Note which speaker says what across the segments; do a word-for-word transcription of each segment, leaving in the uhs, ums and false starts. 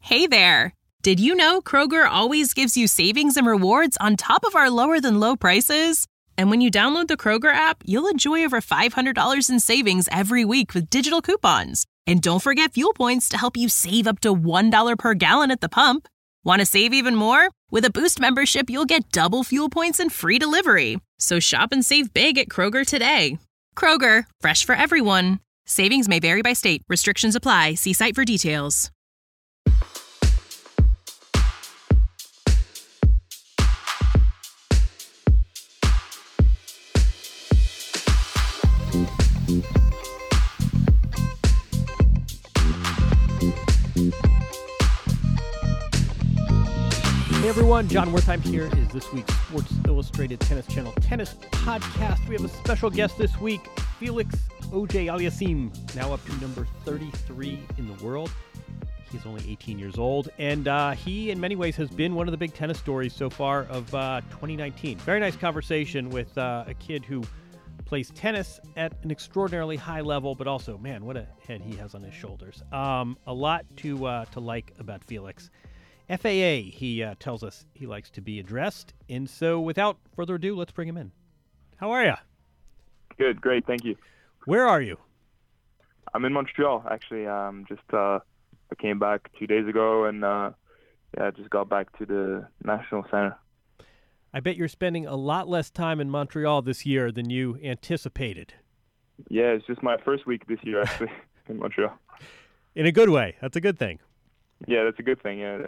Speaker 1: Hey there! Did you know Kroger always gives you savings and rewards on top of our lower-than-low prices? And when you download the Kroger app, you'll enjoy over five hundred dollars in savings every week with digital coupons. And don't forget fuel points to help you save up to one dollar per gallon at the pump. Want to save even more? With a Boost membership, you'll get double fuel points and free delivery. So shop and save big at Kroger today. Kroger, fresh for everyone. Savings may vary by state. Restrictions apply. See site for details.
Speaker 2: Hey everyone, John Wertheim here is this week's Sports Illustrated Tennis Channel Tennis Podcast. We have a special guest this week, Felix Auger-Aliassime, now up to number thirty-three in the world. He's only eighteen years old, and uh, he, in many ways, has been one of the big tennis stories so far of uh, twenty nineteen. Very nice conversation with uh, a kid who plays tennis at an extraordinarily high level, but also, man, what a head he has on his shoulders. Um, a lot to uh, to like about Felix. F A A, he uh, tells us he likes to be addressed. And so without further ado, let's bring him in. How are you?
Speaker 3: Good, great, thank you.
Speaker 2: Where are you?
Speaker 3: I'm in Montreal, actually. Um, just uh, I came back two days ago, and uh, yeah, just got back to the National Center.
Speaker 2: I bet you're spending a lot less time in Montreal this year than you anticipated.
Speaker 3: Yeah, it's just my first week this year, actually, in Montreal.
Speaker 2: In a good way. That's a good thing.
Speaker 3: Yeah, that's a good thing, yeah.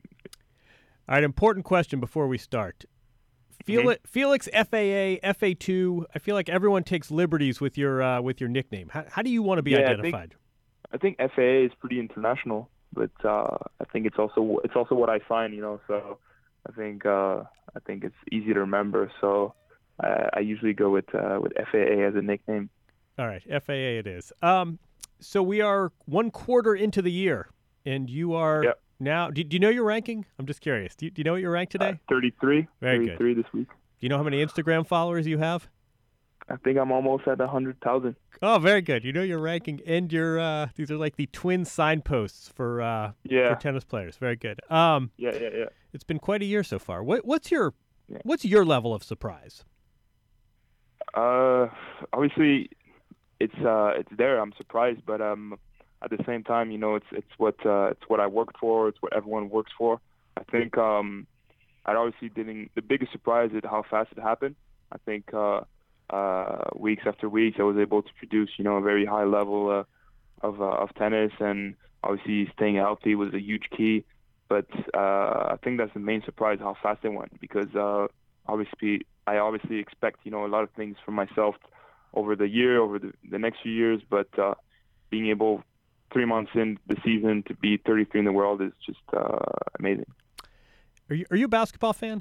Speaker 2: All right, important question before we start. Felix, mm-hmm. Felix F A A, F A two, I feel like everyone takes liberties with your uh, with your nickname. How, how do you want to be
Speaker 3: yeah,
Speaker 2: identified?
Speaker 3: I think, I think F A A is pretty international, but uh, I think it's also it's also what I find, you know, so I think uh, I think it's easy to remember, so I, I usually go with uh, with F A A as a nickname.
Speaker 2: All right, F A A it is. Um, so we are one quarter into the year. And you are
Speaker 3: yep.
Speaker 2: now, do, do you know your ranking? I'm just curious. Do you, do you know what you're ranked today?
Speaker 3: Uh, thirty-three.
Speaker 2: Very
Speaker 3: thirty-three
Speaker 2: good.
Speaker 3: This week.
Speaker 2: Do you know how many Instagram followers you have?
Speaker 3: I think I'm almost at one hundred thousand.
Speaker 2: Oh, very good. You know your ranking and your, uh, these are like the twin signposts for, uh,
Speaker 3: yeah.
Speaker 2: for tennis players. Very good. Um,
Speaker 3: yeah, yeah, yeah.
Speaker 2: It's been quite a year so far. What, what's your,
Speaker 3: yeah.
Speaker 2: what's your level of surprise?
Speaker 3: Uh, obviously, it's uh, it's there. I'm surprised, but um. At the same time, you know, it's it's what uh, it's what I worked for. It's what everyone works for. I think um, I obviously didn't. The biggest surprise is how fast it happened. I think uh, uh, weeks after weeks, I was able to produce, you know, a very high level uh, of uh, of tennis, and obviously staying healthy was a huge key. But uh, I think that's the main surprise, how fast it went. Because uh, obviously, I obviously expect, you know, a lot of things from myself over the year, over the, the next few years. But uh, being able three months in the season to be thirty-three in the world is just uh, amazing.
Speaker 2: Are you are you a basketball fan?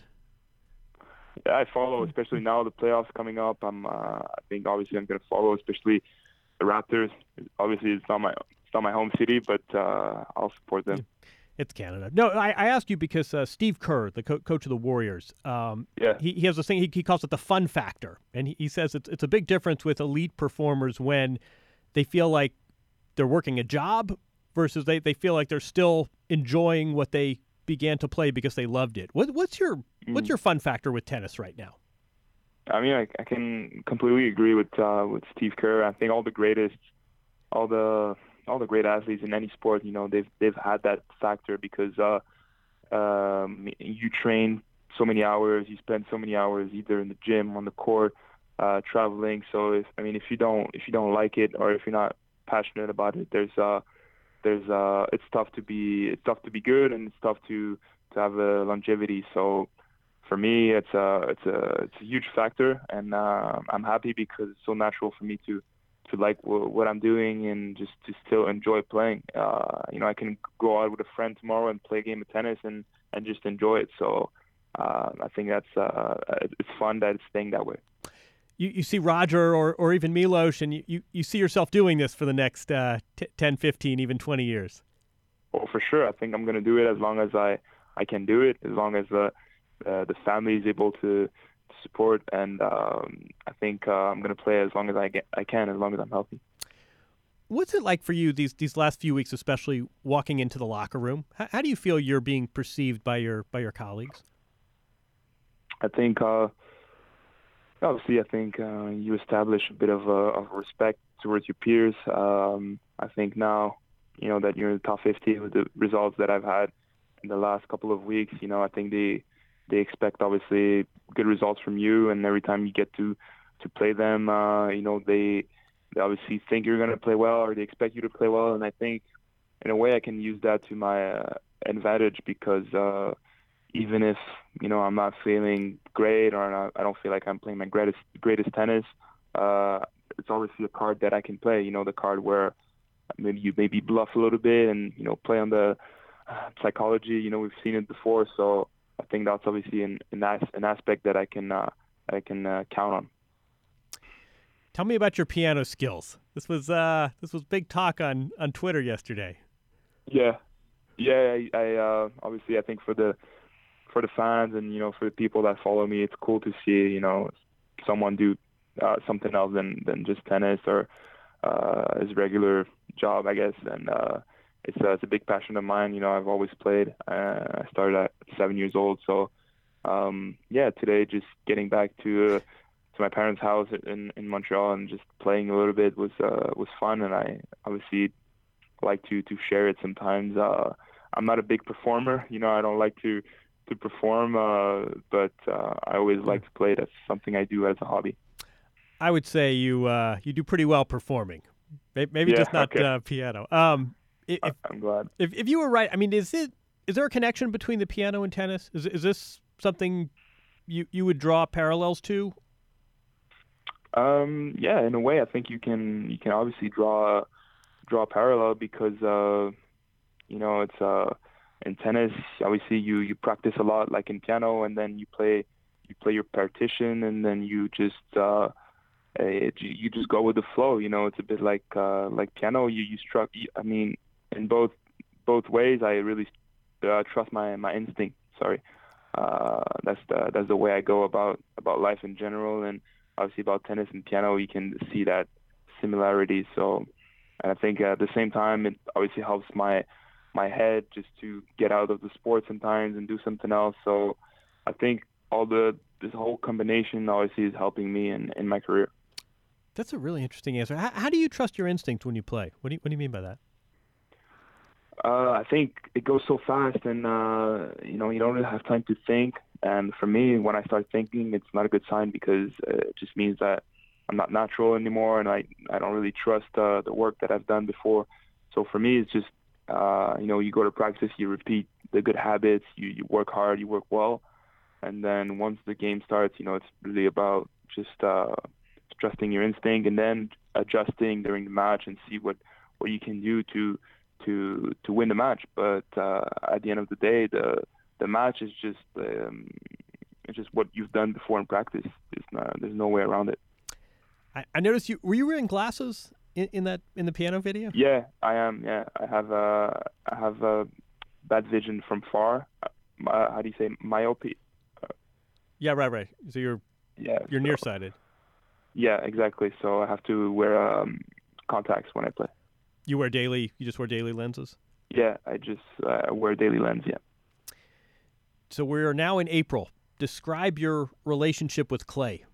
Speaker 3: Yeah, I follow, especially now the playoffs coming up. I'm, uh, I think obviously I'm going to follow, especially the Raptors. Obviously, it's not my it's not my home city, but uh, I'll support them.
Speaker 2: It's Canada. No, I, I asked you because uh, Steve Kerr, the co- coach of the Warriors, um,
Speaker 3: yeah.
Speaker 2: he, he has this thing, he, he calls it the fun factor. And he, he says it's, it's a big difference with elite performers when they feel like they're working a job versus they, they feel like they're still enjoying what they began to play because they loved it. What, what's your mm. what's your fun factor with tennis right now?
Speaker 3: I mean, I, I can completely agree with uh, with Steve Kerr. I think all the greatest, all the all the great athletes in any sport, you know, they've they've had that factor because uh, um, you train so many hours, you spend so many hours either in the gym, on the court, uh, traveling. So if I mean, if you don't if you don't like it or if you're not passionate about it, there's uh there's uh it's tough to be it's tough to be good, and it's tough to to have a longevity. So for me, it's a it's a it's a huge factor, and uh, I'm happy because it's so natural for me to to like w- what I'm doing and just to still enjoy playing. Uh, you know, I can go out with a friend tomorrow and play a game of tennis and and just enjoy it. So uh, I think that's uh, it's fun that it's staying that way.
Speaker 2: You, you see Roger or, or even Milos, and you, you, you see yourself doing this for the next uh, t- ten, fifteen, even twenty years.
Speaker 3: Oh, for sure. I think I'm going to do it as long as I, I can do it, as long as the uh, the family is able to, to support. And um, I think uh, I'm going to play as long as I, get, I can, as long as I'm healthy.
Speaker 2: What's it like for you these these last few weeks, especially walking into the locker room? How, how do you feel you're being perceived by your by your colleagues?
Speaker 3: I think, uh, obviously, I think uh, you establish a bit of, uh, of respect towards your peers. Um, I think now, you know, that you're in the top fifty with the results that I've had in the last couple of weeks, you know, I think they they expect, obviously, good results from you. And every time you get to, to play them, uh, you know, they they obviously think you're going to play well, or they expect you to play well. And I think, in a way, I can use that to my uh, advantage because uh, even if, you know, I'm not feeling great or not, I don't feel like I'm playing my greatest greatest tennis, uh, it's obviously a card that I can play, you know, the card where maybe you maybe bluff a little bit and, you know, play on the uh, psychology. You know, we've seen it before. So I think that's obviously an, an, as, an aspect that I can, uh, I can uh, count on.
Speaker 2: Tell me about your piano skills. This was uh, this was big talk on, on Twitter yesterday.
Speaker 3: Yeah, yeah. I, I uh, obviously I think for the for the fans and you know for the people that follow me, it's cool to see you know someone do uh, something else than, than just tennis or uh, his regular job, I guess. And uh, it's uh, it's a big passion of mine. You know, I've always played. Uh, I started at seven years old, so um, yeah. Today, just getting back to. Uh, to my parents' house in, in Montreal and just playing a little bit was uh, was fun, and I obviously like to, to share it sometimes. Uh, I'm not a big performer, you know, I don't like to to perform, uh, but uh, I always like to play. That's something I do as a hobby.
Speaker 2: I would say you uh, you do pretty well performing, maybe
Speaker 3: yeah,
Speaker 2: just not
Speaker 3: okay.
Speaker 2: uh, piano. Um, if,
Speaker 3: I'm glad.
Speaker 2: If if you were right, I mean, is it is there a connection between the piano and tennis? Is is this something you you would draw parallels to?
Speaker 3: Um, yeah, in a way, I think you can you can obviously draw draw a parallel because uh, you know it's uh, in tennis. Obviously, you, you practice a lot, like in piano, and then you play you play your partition, and then you just uh, it, you just go with the flow. You know, it's a bit like uh, like piano. You you struck. I mean, in both both ways, I really uh, trust my my instinct. Sorry, uh, that's the that's the way I go about about life in general, and obviously about tennis and piano, you can see that similarity. So, and I think at the same time, it obviously helps my my head just to get out of the sport sometimes and do something else. So, I think all the this whole combination obviously is helping me in, in my career.
Speaker 2: That's a really interesting answer. How, how do you trust your instinct when you play? What do you, what do you mean by that?
Speaker 3: Uh, I think it goes so fast, and uh, you know you don't really have time to think. And for me, when I start thinking, it's not a good sign because uh, it just means that I'm not natural anymore, and I I don't really trust uh, the work that I've done before. So for me, it's just uh, you know you go to practice, you repeat the good habits, you you work hard, you work well, and then once the game starts, you know it's really about just uh, trusting your instinct and then adjusting during the match and see what, what you can do to. to to win the match. But uh, at the end of the day, the the match is just um, it's just what you've done before in practice. There's no, there's no way around it.
Speaker 2: I, I noticed you were you wearing glasses in, in that in the piano video?
Speaker 3: Yeah, I am. Yeah, I have uh, I have uh, bad vision from far. Uh, how do you say myopia? Uh,
Speaker 2: yeah, right, right. So you're
Speaker 3: yeah
Speaker 2: you're
Speaker 3: so,
Speaker 2: nearsighted.
Speaker 3: Yeah, exactly. So I have to wear um, contacts when I play.
Speaker 2: You wear daily. You just wear daily lenses.
Speaker 3: Yeah, I just uh, wear daily lens. Yeah.
Speaker 2: So we're now in April. Describe your relationship with clay.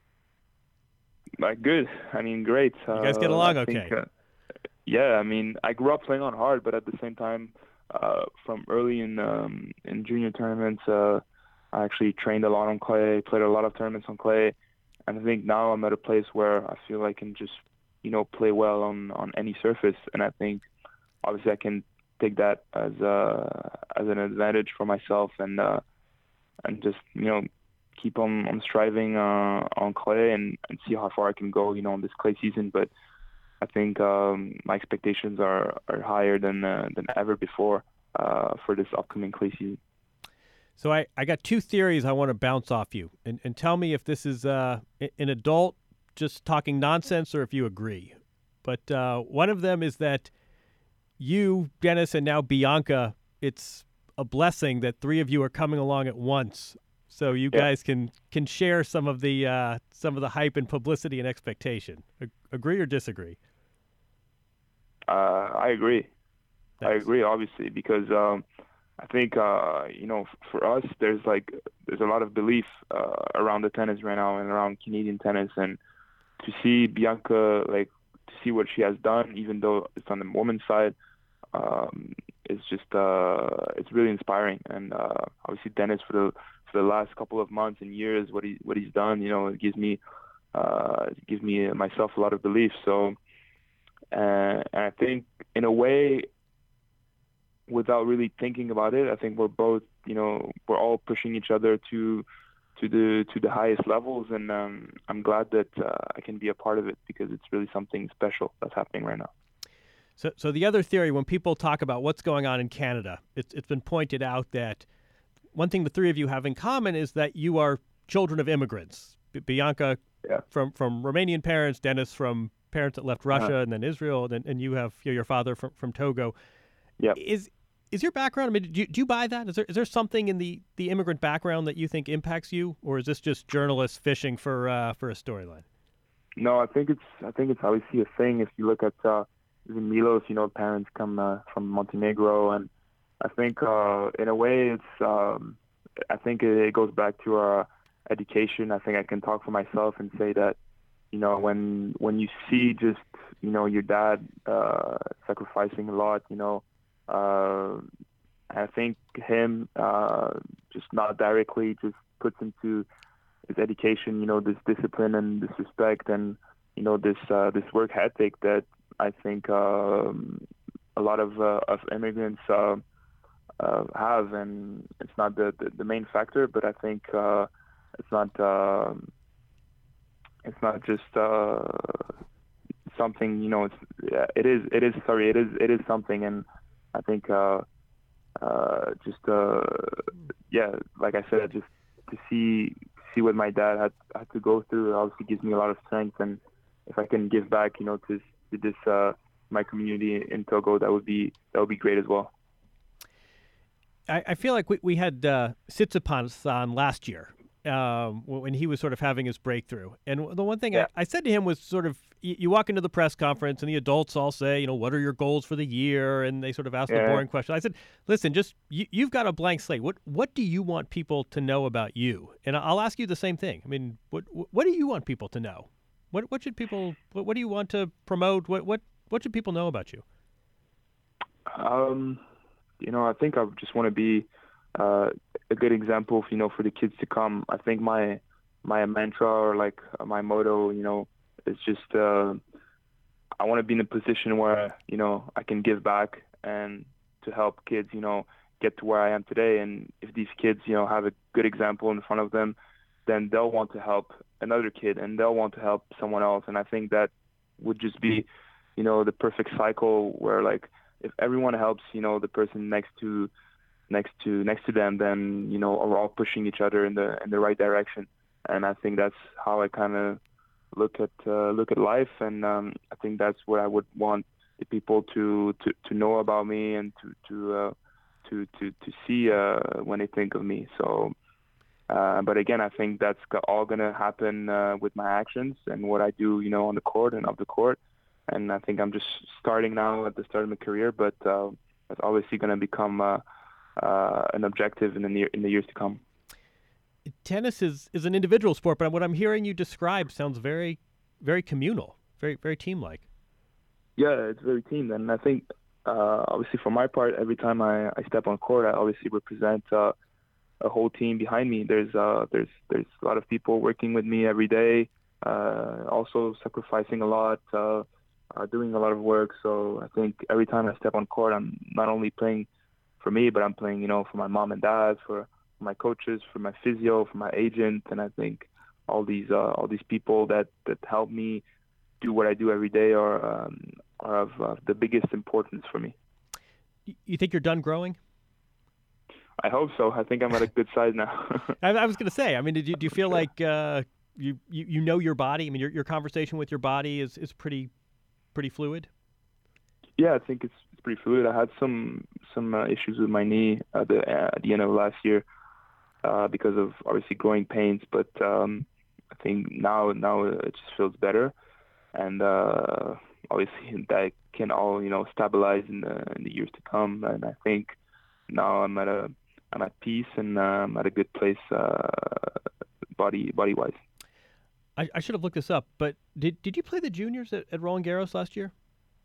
Speaker 3: Uh, good. I mean, great.
Speaker 2: You guys get along
Speaker 3: uh,
Speaker 2: okay?
Speaker 3: Think, uh, yeah. I mean, I grew up playing on hard, but at the same time, uh, from early in um, in junior tournaments, uh, I actually trained a lot on clay. Played a lot of tournaments on clay, and I think now I'm at a place where I feel I can just you know, play well on, on any surface. And I think obviously I can take that as a, as an advantage for myself and, uh, and just, you know, keep on, on striving, uh, on clay and, and see how far I can go, you know, in this clay season. But I think, um, my expectations are, are higher than, uh, than ever before, uh, for this upcoming clay season.
Speaker 2: So I, I got two theories I want to bounce off you and, and tell me if this is, uh, an adult just talking nonsense or if you agree. But uh, one of them is that you, Denis, and now Bianca, it's a blessing that three of you are coming along at once, so you yeah. guys can can share some of the uh, some of the hype and publicity and expectation. A- agree or disagree?
Speaker 3: Uh, I agree.
Speaker 2: Thanks.
Speaker 3: I agree, obviously, because um, I think uh, you know, f- for us, there's like there's a lot of belief uh, around the tennis right now and around Canadian tennis, and to see Bianca, like to see what she has done, even though it's on the women's side, um, it's just uh, it's really inspiring. And uh, obviously, Dennis for the for the last couple of months and years, what he what he's done, you know, it gives me uh, it gives me uh, myself a lot of belief. So, uh, and I think in a way, without really thinking about it, I think we're both, you know, we're all pushing each other to to the to the highest levels, and um, I'm glad that uh, I can be a part of it because it's really something special that's happening right now.
Speaker 2: So, so the other theory, when people talk about what's going on in Canada, it's it's been pointed out that one thing the three of you have in common is that you are children of immigrants. B- Bianca
Speaker 3: Yeah.
Speaker 2: from from Romanian parents, Dennis from parents that left Russia
Speaker 3: Uh-huh.
Speaker 2: and then Israel, and, then, and you have you know, your father from, from Togo.
Speaker 3: Yep.
Speaker 2: Is is your background? I mean, do you, do you buy that? Is there is there something in the, the immigrant background that you think impacts you, or is this just journalists fishing for uh, for a storyline?
Speaker 3: No, I think it's I think it's obviously a thing. If you look at uh, even Milos, you know, parents come uh, from Montenegro, and I think uh, in a way it's um, I think it goes back to our education. I think I can talk for myself and say that, you know, when when you see just, you know, your dad uh, sacrificing a lot, you know, uh, I think him uh, just not directly just puts into his education, you know, this discipline and this respect and, you know, this uh, this work ethic that I think um, a lot of uh, of immigrants uh, uh, have, and it's not the, the, the main factor, but I think uh, it's not uh, it's not just uh, something, you know, it's yeah, it is it is sorry it is it is something, and I think uh, uh, just uh, yeah, like I said, just to see see what my dad had had to go through, it obviously gives me a lot of strength, and if I can give back, you know, to to this uh, my community in Togo, that would be that would be great as well.
Speaker 2: I, I feel like we, we had uh, Tsitsipas on last year um, when he was sort of having his breakthrough. And the one thing
Speaker 3: Yeah.
Speaker 2: I, I said to him was sort of, you, you walk into the press conference and the adults all say, you know, what are your goals for the year? And they sort of ask
Speaker 3: Yeah.
Speaker 2: the boring question. I said, listen, just you, you've got a blank slate. What what do you want people to know about you? And I'll ask you the same thing. I mean, what what do you want people to know? What what should people, what, what do you want to promote? What, what, what should people know about you?
Speaker 3: Um, you know, I think I just want to be uh, a good example, you know, for the kids to come. I think my my mantra or like my motto, you know, is just uh, I want to be in a position where, you know, I can give back and to help kids, you know, get to where I am today. And if these kids, you know, have a good example in front of them, then they'll want to help another kid and they'll want to help someone else. And I think that would just be, you know, the perfect cycle where, like, if everyone helps, you know, the person next to next to next to them, then, you know, we're all pushing each other in the in the right direction. And I think that's how I kind of look at uh, look at life. And um, I think that's what I would want the people to to, to know about me and to to uh, to, to to see uh, when they think of me. So, uh, but again, I think that's all gonna happen uh, with my actions and what I do, you know, on the court and off the court. And I think I'm just starting now at the start of my career, but uh, it's obviously going to become uh, uh, an objective in the near in the years to come.
Speaker 2: Tennis is, is an individual sport, but what I'm hearing you describe sounds very, very communal, very, very team-like.
Speaker 3: Yeah, it's very team, and I think uh, obviously for my part, every time I, I step on court, I obviously represent uh, a whole team behind me. There's uh, there's there's a lot of people working with me every day, uh, also sacrificing a lot. Uh, Uh, doing a lot of work, so I think every time I step on court, I'm not only playing for me, but I'm playing, you know, for my mom and dad, for my coaches, for my physio, for my agent, and I think all these uh, all these people that, that help me do what I do every day are um, are of uh, the biggest importance for me.
Speaker 2: You think you're done growing?
Speaker 3: I hope so. I think I'm at a good size now.
Speaker 2: I, I was going to say. I mean, did you, do you feel like uh, you, you you know your body? I mean, your your conversation with your body is is pretty. Pretty fluid?
Speaker 3: Yeah, I think it's, it's pretty fluid. I had some some uh, issues with my knee at the at the end of last year uh, because of obviously growing pains, but um, I think now now it just feels better, and uh, obviously that can all, you know, stabilize in the in the years to come. And I think now I'm at a I'm at peace and uh, I'm at a good place, uh, body body wise.
Speaker 2: I, I should have looked this up, but did did you play the juniors at, at Roland Garros last year?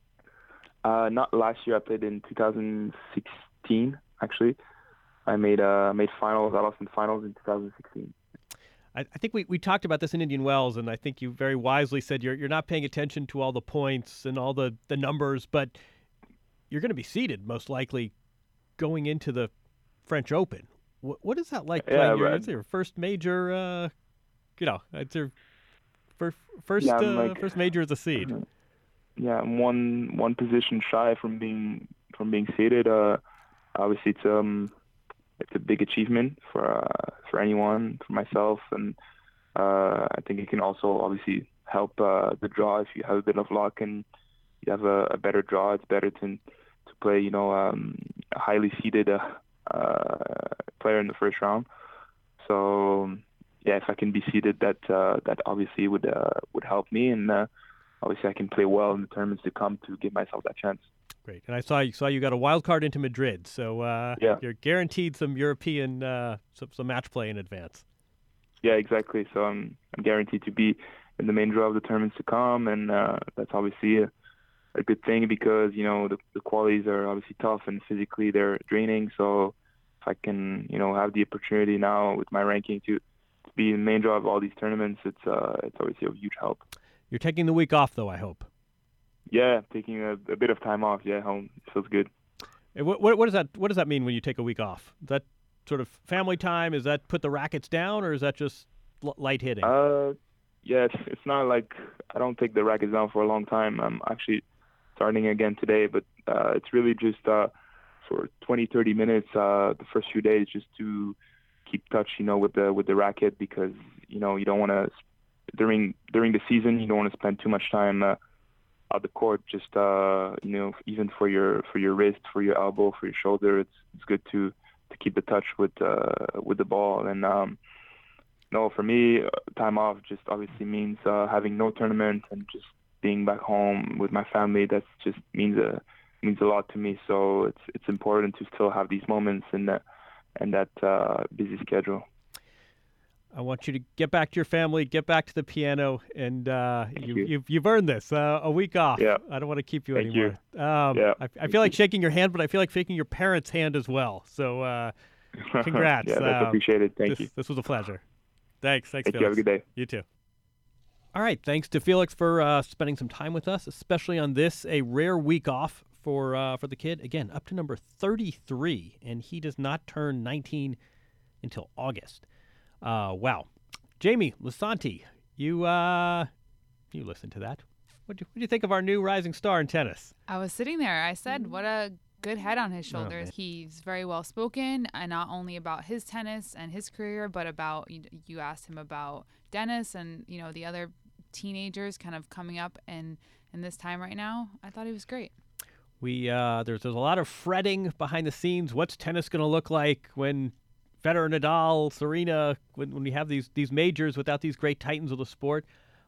Speaker 3: Uh, not last year. I played in two thousand sixteen. Actually, I made uh made finals. I lost in finals in two thousand sixteen.
Speaker 2: I, I think we, we talked about this in Indian Wells, and I think you very wisely said you're you're not paying attention to all the points and all the, the numbers, but you're going to be seeded most likely going into the French Open. What what is that like?
Speaker 3: Yeah,
Speaker 2: playing your,
Speaker 3: right.
Speaker 2: it's your first major. Uh, you know, it's your first first
Speaker 3: Yeah,
Speaker 2: uh,
Speaker 3: like,
Speaker 2: first major as a seed.
Speaker 3: Yeah, I'm one one position shy from being from being seeded. Uh, obviously, it's um it's a big achievement for uh, for anyone, for myself, and uh, I think it can also obviously help uh, the draw if you have a bit of luck and you have a, a better draw. It's better to to play, you know, um, a highly seeded uh, uh, player in the first round. So yeah, if I can be seeded, that uh, that obviously would uh, would help me, and uh, obviously I can play well in the tournaments to come to give myself that chance.
Speaker 2: Great, and I saw you saw you got a wild card into Madrid, so uh,
Speaker 3: yeah.
Speaker 2: you're guaranteed some European uh, some, some match play in advance.
Speaker 3: Yeah, exactly. So I'm I'm guaranteed to be in the main draw of the tournaments to come, and uh, that's obviously a, a good thing because you know the the qualities are obviously tough and physically they're draining. So if I can you know have the opportunity now with my ranking to, to be in the main draw of all these tournaments, it's uh it's obviously a huge help.
Speaker 2: You're taking the week off, though, I hope.
Speaker 3: Yeah, taking a, a bit of time off. Yeah, home it feels good.
Speaker 2: What, what, what does that What does that mean when you take a week off? Is that sort of family time? Is that put the rackets down, or is that just l- light hitting?
Speaker 3: Uh, yeah, it's, it's not like I don't take the rackets down for a long time. I'm actually starting again today, but uh, it's really just uh, for twenty, thirty minutes uh, the first few days, just to keep touch, you know, with the with the racket because you know you don't want to during during the season you don't want to spend too much time. Uh, Out the court, just uh, you know, even for your for your wrist, for your elbow, for your shoulder, it's it's good to to keep the touch with uh, with the ball. And um, no, for me, time off just obviously means uh, having no tournament and just being back home with my family. That just means a means a lot to me. So it's it's important to still have these moments in that and that uh, busy schedule.
Speaker 2: I want you to get back to your family, get back to the piano, and uh, you,
Speaker 3: you.
Speaker 2: you've you've earned this. Uh, a week off.
Speaker 3: Yeah.
Speaker 2: I don't want to keep you
Speaker 3: Thank
Speaker 2: anymore.
Speaker 3: you.
Speaker 2: Um,
Speaker 3: yeah.
Speaker 2: I, I feel like shaking your hand, but I feel like shaking your parents' hand as well. So uh, congrats.
Speaker 3: yeah, that's
Speaker 2: uh,
Speaker 3: appreciated. Thank
Speaker 2: this,
Speaker 3: you.
Speaker 2: This was a pleasure. Thanks. Thanks,
Speaker 3: Thank
Speaker 2: Felix.
Speaker 3: you. Have a good day.
Speaker 2: You too. All right. Thanks to Felix for uh, spending some time with us, especially on this, a rare week off for uh, for the kid. Again, up to number thirty-three, and he does not turn nineteen until August. Uh, wow. Jamie Lisanti, you uh, you listened to that. What do you think of our new rising star in tennis?
Speaker 4: I was sitting there. I said, what a good head on his shoulders.
Speaker 2: Oh,
Speaker 4: He's very well spoken, and not only about his tennis and his career, but about, you, you asked him about Dennis and, you know, the other teenagers kind of coming up in, in this time right now. I thought he was great.
Speaker 2: We uh, there's there's a lot of fretting behind the scenes. What's tennis going to look like when Federer, Nadal, Serena, when, when we have these these majors without these great titans of the sport?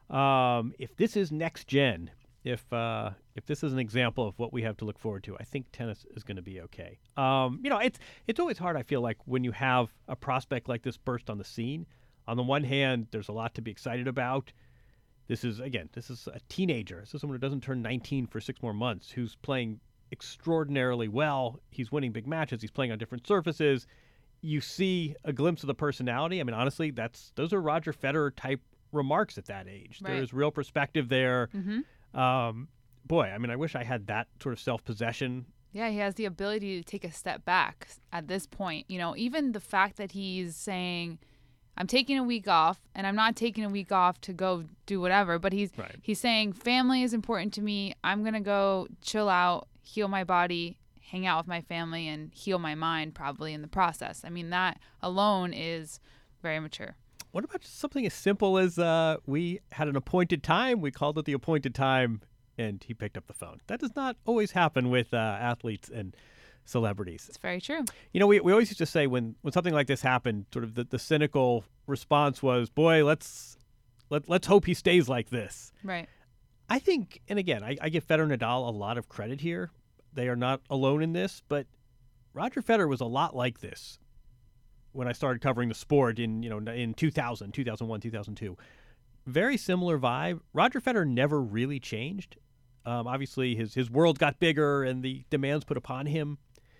Speaker 2: Um, if this is next gen, if uh, if this is an example of what we have to look forward to, I think tennis is going to be okay. Um, you know, it's it's always hard, I feel like, when you have a prospect like this burst on the scene. On the one hand, there's a lot to be excited about. This is, again, this is a teenager. This is someone who doesn't turn nineteen for six more months, who's playing extraordinarily well. He's winning big matches. He's playing on different surfaces. You see a glimpse of the personality. I mean, honestly, that's those are Roger Federer type remarks at that age.
Speaker 4: Right.
Speaker 2: There's real perspective there.
Speaker 4: Mm-hmm.
Speaker 2: Um, boy, I mean, I wish I had that sort of self-possession.
Speaker 4: Yeah, he has the ability to take a step back at this point. You know, even the fact that he's saying, I'm taking a week off, and I'm not taking a week off to go do whatever, but he's
Speaker 2: Right.
Speaker 4: he's saying family is important to me. I'm going to go chill out, heal my body, hang out with my family, and heal my mind probably in the process. I mean, that alone is very mature.
Speaker 2: What about just something as simple as uh, we had an appointed time, we called it the appointed time, and he picked up the phone? That does not always happen with uh, athletes and celebrities.
Speaker 4: It's very true.
Speaker 2: You know, we we always used to say when, when something like this happened, sort of the, the cynical response was, boy, let's let, let's hope he stays like this.
Speaker 4: Right.
Speaker 2: I think, and again, I, I give Federer and Nadal a lot of credit here. They are not alone in this, but Roger Federer was a lot like this when I started covering the sport in, you know, in two thousand, two thousand one, two thousand two. Very similar vibe. Roger Federer never really changed. Um, obviously, his, his world got bigger and the demands put upon him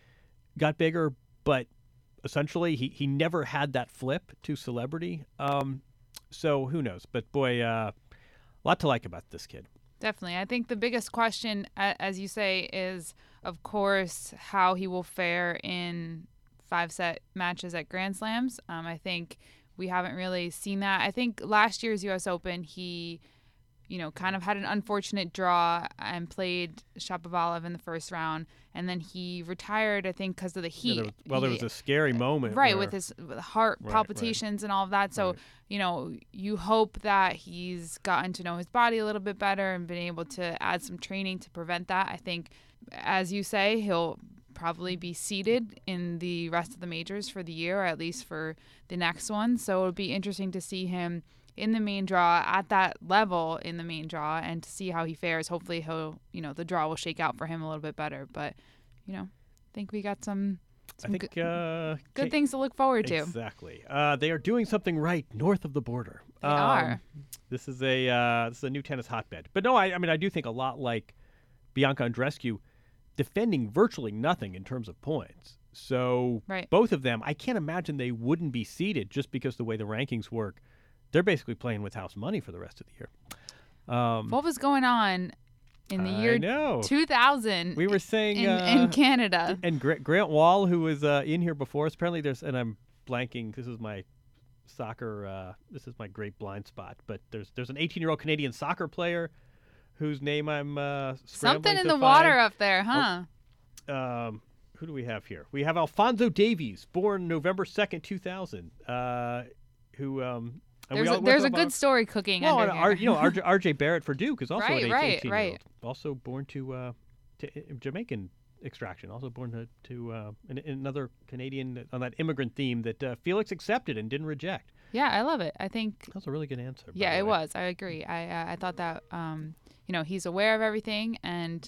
Speaker 2: got bigger, but essentially he, he never had that flip to celebrity. Um, so who knows? But boy, uh, a lot to like about this kid.
Speaker 4: Definitely. I think the biggest question, as you say, is, of course, how he will fare in five-set matches at Grand Slams. Um, I think we haven't really seen that. I think last year's U S Open, he, you know, kind of had an unfortunate draw and played Shapovalov in the first round, and then he retired, I think, because of the heat.
Speaker 2: Yeah, there was, well,
Speaker 4: he,
Speaker 2: there was a scary moment.
Speaker 4: Right,
Speaker 2: where,
Speaker 4: with his heart
Speaker 2: right,
Speaker 4: palpitations
Speaker 2: right.
Speaker 4: and all of that. So,
Speaker 2: right.
Speaker 4: you know, you hope that he's gotten to know his body a little bit better and been able to add some training to prevent that. I think, as you say, he'll probably be seeded in the rest of the majors for the year, or at least for the next one. So it'll be interesting to see him in the main draw at that level in the main draw and to see how he fares. Hopefully he'll, you know, the draw will shake out for him a little bit better. But, you know, I think we got some, some
Speaker 2: I think,
Speaker 4: good,
Speaker 2: uh,
Speaker 4: good things to look forward to.
Speaker 2: Exactly. Uh, they are doing something right north of the border.
Speaker 4: They
Speaker 2: um,
Speaker 4: are. This
Speaker 2: is a uh, this is a new tennis hotbed. But no, I, I mean, I do think a lot like Bianca Andreescu, defending virtually nothing in terms of points. So
Speaker 4: right.
Speaker 2: both of them, I can't imagine they wouldn't be seeded just because the way the rankings work. They're basically playing with house money for the rest of the year. Um,
Speaker 4: what was going on in the year
Speaker 2: I know.
Speaker 4: two thousand?
Speaker 2: We were saying
Speaker 4: in,
Speaker 2: uh,
Speaker 4: in Canada.
Speaker 2: And Grant, Grant Wall, who was uh, in here before us, apparently there's, and I'm blanking. This is my soccer. Uh, this is my great blind spot. But there's there's an eighteen-year-old Canadian soccer player whose name I'm uh,
Speaker 4: something in
Speaker 2: to
Speaker 4: the
Speaker 2: find.
Speaker 4: water up there, huh?
Speaker 2: Oh, um, who do we have here? We have Alphonso Davies, born November second, two thousand. Uh, who um, and
Speaker 4: there's
Speaker 2: we all,
Speaker 4: a, there's a
Speaker 2: about,
Speaker 4: good story cooking.
Speaker 2: Well,
Speaker 4: under
Speaker 2: R,
Speaker 4: here.
Speaker 2: you know, R J Barrett for Duke is also
Speaker 4: right,
Speaker 2: an
Speaker 4: right,
Speaker 2: eighteen-year-old,
Speaker 4: right.
Speaker 2: also born to uh, to Jamaican extraction, also born to, to uh, an, another Canadian on that immigrant theme that uh, Felix accepted and didn't reject.
Speaker 4: Yeah, I love it. I think
Speaker 2: that was a really good answer.
Speaker 4: Yeah, it was. I agree. I uh, I thought that um, you know, he's aware of everything, and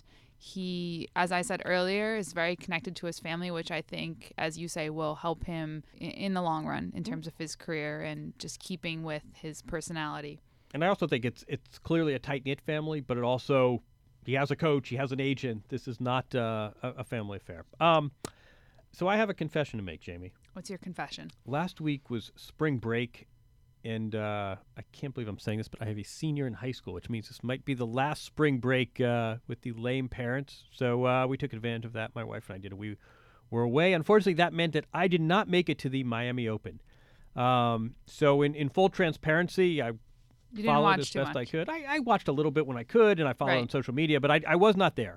Speaker 4: he, as I said earlier, is very connected to his family, which I think, as you say, will help him in, in the long run in terms of his career and just keeping with his personality.
Speaker 2: And I also think it's it's clearly a tight-knit family, but it also, he has a coach, he has an agent. This is not uh, a, a family affair. Um, so I have a confession to make, Jamie.
Speaker 4: What's your confession?
Speaker 2: Last week was spring break, and uh, I can't believe I'm saying this, but I have a senior in high school, which means this might be the last spring break uh, with the lame parents. So uh, we took advantage of that. My wife and I did. We were away. Unfortunately, that meant that I did not make it to the Miami Open. Um, so in, in full transparency, I
Speaker 4: you didn't
Speaker 2: followed
Speaker 4: watch
Speaker 2: as
Speaker 4: too
Speaker 2: best
Speaker 4: much.
Speaker 2: I could. I, I watched a little bit when I could, and I followed
Speaker 4: right.
Speaker 2: on social media, but I, I was not there.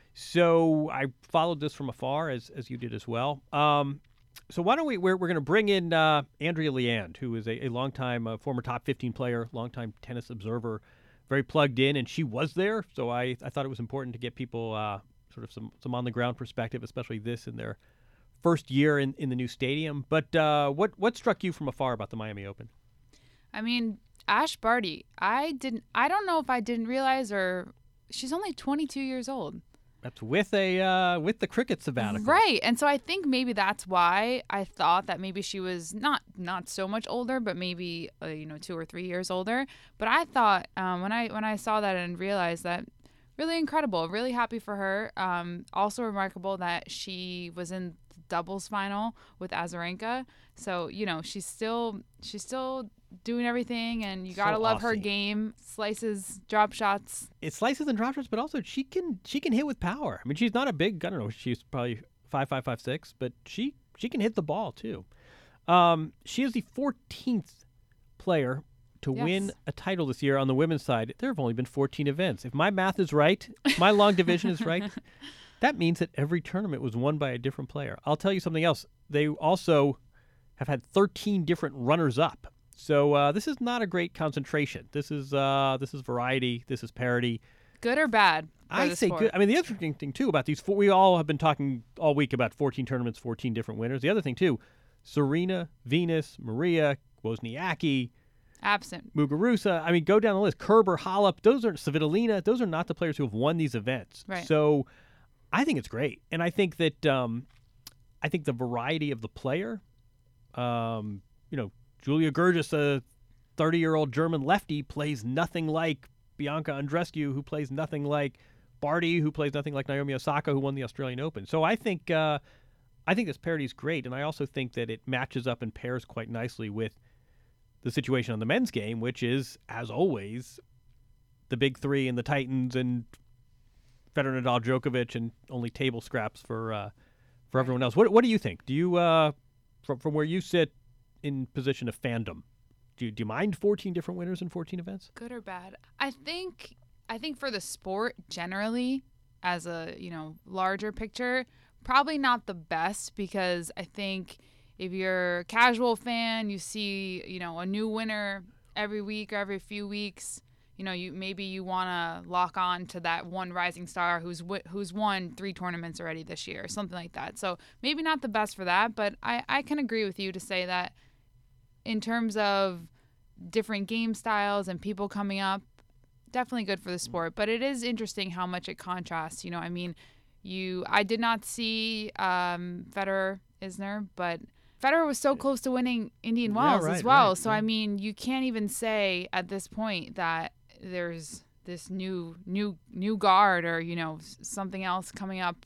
Speaker 2: So I followed this from afar, as as you did as well. Um, so why don't we, we're, we're going to bring in uh, Andrea Leand, who is a, a longtime uh, former top fifteen player, longtime tennis observer, very plugged in, and she was there. So I, I thought it was important to get people uh, sort of some, some on-the-ground perspective, especially this in their first year in, in the new stadium. But uh, what what struck you from afar about the Miami Open?
Speaker 4: I mean, Ash Barty, I didn't. I don't know if I didn't realize, or she's only twenty-two years old.
Speaker 2: That's with a uh, with the cricket sabbatical,
Speaker 4: right? And so I think maybe that's why I thought that maybe she was not not so much older, but maybe uh, you know two or three years older. But I thought um, when I when I saw that and realized that, really incredible, really happy for her. Um, also remarkable that she was in the doubles final with Azarenka. So you know she's still she's still. doing everything, and you gotta
Speaker 2: so
Speaker 4: love
Speaker 2: Aussie.
Speaker 4: her game. Slices, drop shots.
Speaker 2: It slices and drop shots, but also she can she can hit with power. I mean, she's not a big, I don't know, she's probably five five five six, but she she can hit the ball too. Um, she is the fourteenth player to
Speaker 4: yes.
Speaker 2: win a title this year on the women's side. There have only been fourteen events. If my math is right, if my long division is right, that means that every tournament was won by a different player. I'll tell you something else. They also have had thirteen different runners-up. So uh, this is not a great concentration. This is uh, this is variety. This is parity.
Speaker 4: Good or bad?
Speaker 2: I say
Speaker 4: sport?
Speaker 2: good. I mean, the interesting thing too about these four, we all have been talking all week about fourteen tournaments, fourteen different winners. The other thing too, Serena, Venus, Maria, Wozniacki.
Speaker 4: Absent.
Speaker 2: Muguruza. I mean, go down the list. Kerber, Halep, those are Svitolina. Those are not the players who have won these events.
Speaker 4: Right.
Speaker 2: So I think it's great. And I think that um, I think the variety of the player, um, you know, Julia Gerges, a thirty-year-old German lefty, plays nothing like Bianca Andreescu, who plays nothing like Barty, who plays nothing like Naomi Osaka, who won the Australian Open. So I think uh, I think this parity is great, and I also think that it matches up and pairs quite nicely with the situation on the men's game, which is, as always, the big three and the Titans and Federer, Nadal, Djokovic, and only table scraps for uh, for everyone else. What what do you think? Do you uh, from from where you sit in position of fandom, do you, do you mind fourteen different winners in fourteen events?
Speaker 4: Good or bad? I think I think for the sport generally, as a you know larger picture, probably not the best, because I think if you're a casual fan, you see you know a new winner every week or every few weeks. You know, you maybe you want to lock on to that one rising star who's w- who's won three tournaments already this year, or something like that. So maybe not the best for that, but I, I can agree with you to say that in terms of different game styles and people coming up, definitely good for the sport. But it is interesting how much it contrasts. You know, I mean, you I did not see um, Federer Isner, but Federer was so close to winning Indian Wells
Speaker 2: yeah, right,
Speaker 4: as well.
Speaker 2: Right,
Speaker 4: so
Speaker 2: right.
Speaker 4: I mean, you can't even say at this point that there's this new new new guard or you know something else coming up.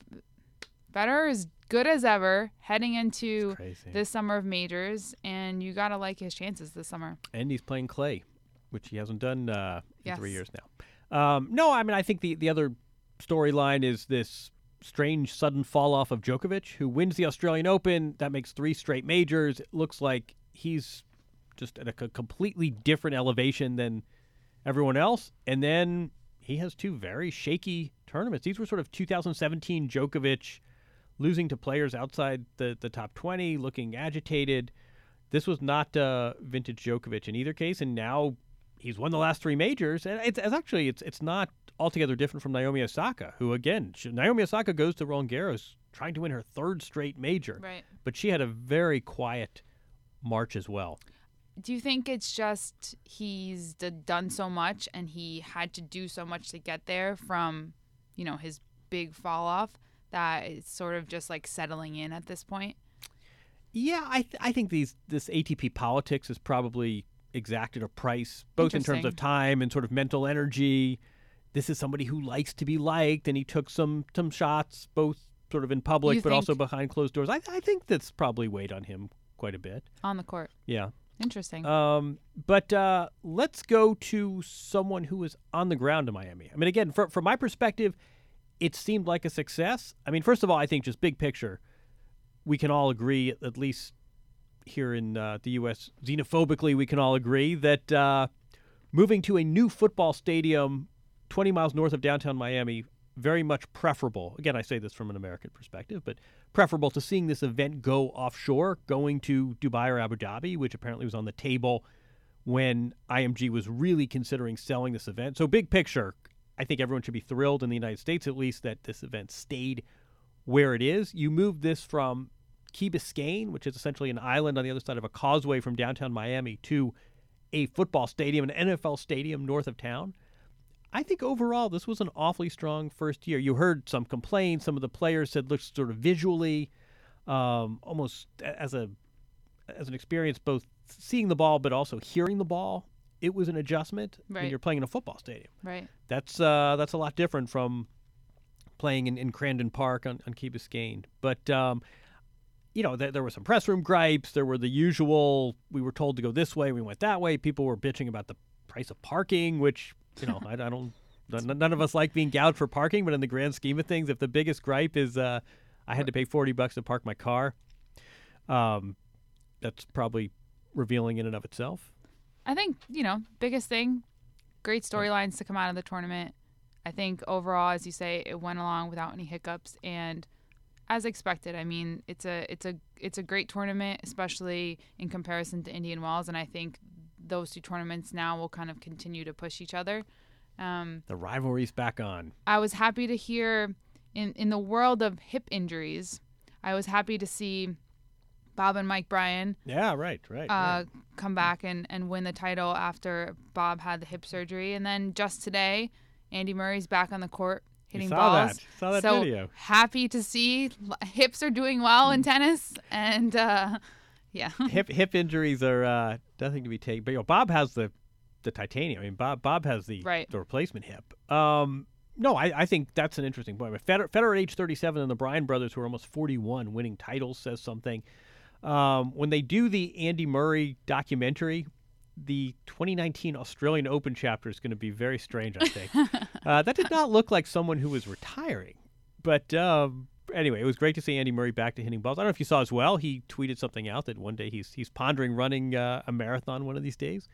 Speaker 4: Federer is good as ever heading into this summer of majors, and you gotta like his chances this summer.
Speaker 2: And he's playing clay, which he hasn't done uh, in
Speaker 4: Yes.
Speaker 2: three years now. Um, no, I mean I think the the other storyline is this strange sudden fall off of Djokovic, who wins the Australian Open. That makes three straight majors. It looks like he's just at a c- completely different elevation than everyone else. And then he has two very shaky tournaments. These were sort of two thousand seventeen Djokovic losing to players outside the, the top twenty, looking agitated. This was not uh, vintage Djokovic in either case, and now he's won the last three majors. And it's, it's actually it's it's not altogether different from Naomi Osaka, who again, she, Naomi Osaka goes to Roland Garros trying to win her third straight major,
Speaker 4: Right.
Speaker 2: but she had a very quiet March as well.
Speaker 4: Do you think it's just he's d- done so much and he had to do so much to get there from, you know, his big fall off that it's sort of just like settling in at this point?
Speaker 2: Yeah, I th- I think these this A T P politics has probably exacted a price, both in terms of time and sort of mental energy. This is somebody who likes to be liked, and he took some some shots, both sort of in public,
Speaker 4: You
Speaker 2: but
Speaker 4: think-
Speaker 2: also behind closed doors. I, I think that's probably weighed on him quite a bit.
Speaker 4: On the court.
Speaker 2: Yeah.
Speaker 4: Interesting.
Speaker 2: Um, but uh, let's go to someone who is on the ground in Miami. I mean, again, for, from my perspective, it seemed like a success. I mean, first of all, I think just big picture, we can all agree, at least here in uh, the U S, xenophobically, we can all agree that uh, moving to a new football stadium twenty miles north of downtown Miami, very much preferable. Again, I say this from an American perspective, but preferable to seeing this event go offshore, going to Dubai or Abu Dhabi, which apparently was on the table when I M G was really considering selling this event. So big picture, I think everyone should be thrilled in the United States, at least, that this event stayed where it is. You moved this from Key Biscayne, which is essentially an island on the other side of a causeway from downtown Miami, to a football stadium, an N F L stadium north of town. I think overall this was an awfully strong first year. You heard some complaints. Some of the players said, look, sort of visually, um, almost as a as an experience, both seeing the ball but also hearing the ball. It was an adjustment when
Speaker 4: Right.
Speaker 2: you're playing in a football stadium.
Speaker 4: Right.
Speaker 2: That's uh, that's a lot different from playing in, in Crandon Park on, on Key Biscayne. But um, you know, there, there were some press room gripes. There were the usual, we were told to go this way, we went that way. People were bitching about the price of parking, which, you know, I, I don't, none, none of us like being gouged for parking, but in the grand scheme of things, if the biggest gripe is uh, I had to pay forty bucks to park my car, um, that's probably revealing in and of itself.
Speaker 4: I think, you know, biggest thing, great storylines to come out of the tournament. I think overall, as you say, it went along without any hiccups and as expected. I mean, it's a it's a it's a great tournament, especially in comparison to Indian Wells, and I think those two tournaments now will kind of continue to push each other. Um,
Speaker 2: The rivalry's back on.
Speaker 4: I was happy to hear in in the world of hip injuries, I was happy to see Bob and Mike Bryan.
Speaker 2: Yeah, right, right.
Speaker 4: Uh,
Speaker 2: right.
Speaker 4: Come back and, and win the title after Bob had the hip surgery. And then just today, Andy Murray's back on the court hitting
Speaker 2: you saw
Speaker 4: balls.
Speaker 2: That. Saw that
Speaker 4: so
Speaker 2: video.
Speaker 4: Happy to see hips are doing well in tennis. And, uh, yeah.
Speaker 2: hip hip injuries are uh, nothing to be taken. But, you know, Bob has the, the titanium. I mean, Bob Bob has the,
Speaker 4: right.
Speaker 2: the replacement hip. Um No, I, I think that's an interesting point. Federer, Federer at age thirty-seven and the Bryan brothers, who are almost forty-one, winning titles, says something. Um, when they do the Andy Murray documentary, the twenty nineteen Australian Open chapter is going to be very strange, I think. uh, that did not look like someone who was retiring. But um, anyway, it was great to see Andy Murray back to hitting balls. I don't know if you saw as well, he tweeted something out that one day he's he's pondering running uh, a marathon one of these days.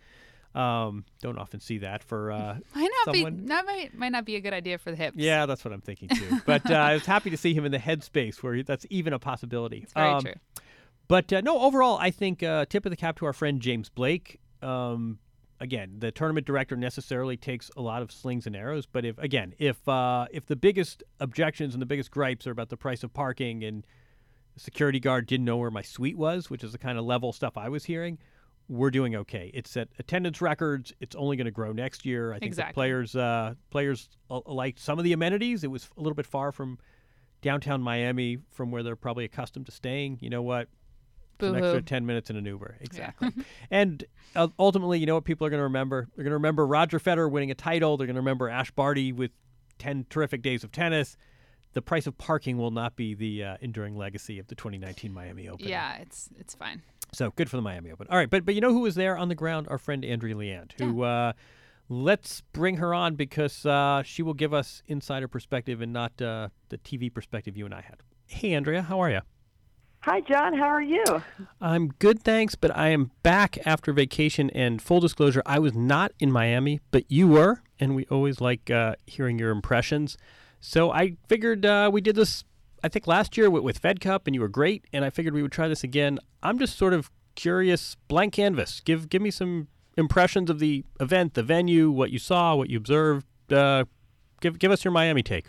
Speaker 2: Um, don't often see that for uh,
Speaker 4: might not
Speaker 2: someone.
Speaker 4: Be, that might, might not be a good idea for the hips.
Speaker 2: Yeah, that's what I'm thinking too. But uh, I was happy to see him in the headspace where that's even a possibility.
Speaker 4: It's very
Speaker 2: um,
Speaker 4: true.
Speaker 2: But uh, no, overall, I think uh, tip of the cap to our friend James Blake. Um, again, the tournament director necessarily takes a lot of slings and arrows. But if again, if uh, if the biggest objections and the biggest gripes are about the price of parking and the security guard didn't know where my suite was, which is the kind of level stuff I was hearing, we're doing okay. It's at attendance records. It's only going to grow next year. I think
Speaker 4: exactly.
Speaker 2: the players uh, players liked some of the amenities. It was a little bit far from downtown Miami, from where they're probably accustomed to staying. You know what? It's an extra ten minutes in an Uber. Exactly. Yeah. And uh, ultimately, you know what people are going to remember? They're going to remember Roger Federer winning a title. They're going to remember Ash Barty with ten terrific days of tennis. The price of parking will not be the uh, enduring legacy of the twenty nineteen Miami Open.
Speaker 4: Yeah, it's it's fine.
Speaker 2: So good for the Miami Open. All right, but but you know who was there on the ground? Our friend Andrea Leand, who yeah. uh, let's bring her on because uh, she will give us insider perspective and not uh, the T V perspective you and I had. Hey, Andrea, how are you?
Speaker 5: Hi, John. How are you?
Speaker 2: I'm good, thanks, but I am back after vacation, and full disclosure, I was not in Miami, but you were, and we always like uh, hearing your impressions. So I figured uh, we did this, I think, last year with, with Fed Cup, and you were great, and I figured we would try this again. I'm just sort of curious, blank canvas. Give give me some impressions of the event, the venue, what you saw, what you observed. Uh, give give us your Miami take.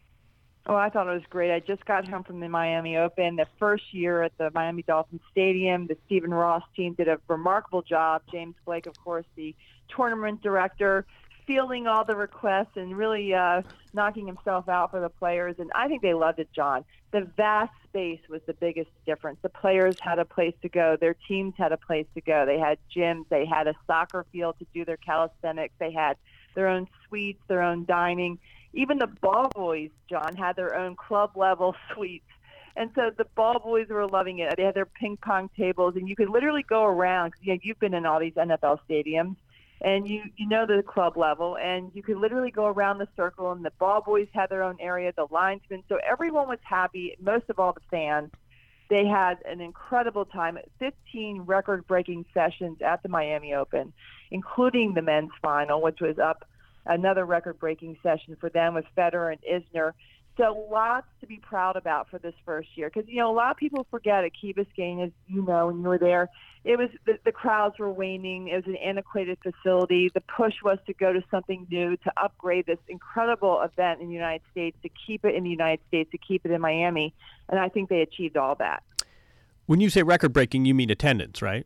Speaker 5: Oh, I thought it was great. I just got home from the Miami Open, the first year at the Miami Dolphins Stadium. The Stephen Ross team did a remarkable job. James Blake, of course, the tournament director, fielding all the requests and really uh, knocking himself out for the players. And I think they loved it, John. The vast space was the biggest difference. The players had a place to go. Their teams had a place to go. They had gyms. They had a soccer field to do their calisthenics. They had their own suites, their own dining. Even the ball boys, John, had their own club-level suites. And so the ball boys were loving it. They had their ping pong tables, and you could literally go around. Cause, you know, you've been in all these N F L stadiums, and you, you know the club level, and you could literally go around the circle, and the ball boys had their own area, the linesmen. So everyone was happy, most of all the fans. They had an incredible time, fifteen record-breaking sessions at the Miami Open, including the men's final, which was up another record-breaking session for them with Federer and Isner. So lots to be proud about for this first year. Because, you know, a lot of people forget at Key Biscayne, as you know, when you were there, it was the, the crowds were waning. It was an antiquated facility. The push was to go to something new, to upgrade this incredible event in the United States, to keep it in the United States, to keep it in Miami. And I think they achieved all that.
Speaker 2: When you say record-breaking, you mean attendance, right?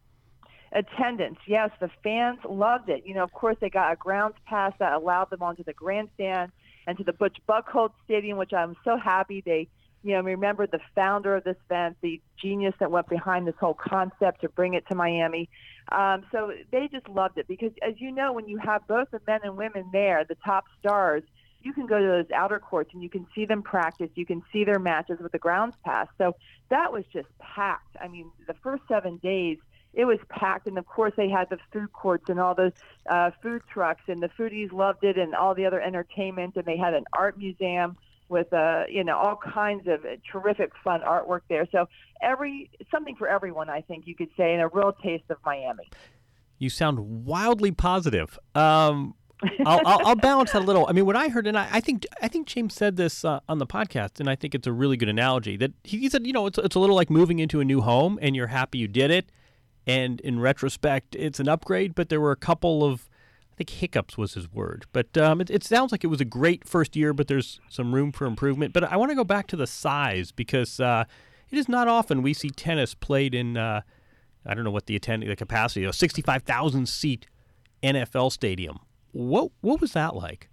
Speaker 5: Attendance, yes. The fans loved it. You know, of course, they got a grounds pass that allowed them onto the grandstand and to the Butch Buchholz Stadium, which I'm so happy they, you know, remember the founder of this event, the genius that went behind this whole concept to bring it to Miami. Um, so they just loved it because, as you know, when you have both the men and women there, the top stars, you can go to those outer courts and you can see them practice. You can see their matches with the grounds pass. So that was just packed. I mean, the first seven days, it was packed, and of course they had the food courts and all those uh, food trucks, and the foodies loved it, and all the other entertainment. And they had an art museum with, uh, you know, all kinds of terrific, fun artwork there. So every something for everyone, I think you could say, and a real taste of Miami.
Speaker 2: You sound wildly positive. Um, I'll, I'll, I'll balance that a little. I mean, what I heard, and I, I think I think James said this uh, on the podcast, and I think it's a really good analogy. That he, he said, you know, it's it's a little like moving into a new home, and you're happy you did it. And in retrospect, it's an upgrade, but there were a couple of, I think hiccups was his word. But um, it, it sounds like it was a great first year, but there's some room for improvement. But I want to go back to the size because uh, it is not often we see tennis played in, uh, I don't know what the attending, the capacity, a sixty-five thousand seat N F L stadium. What what was that like?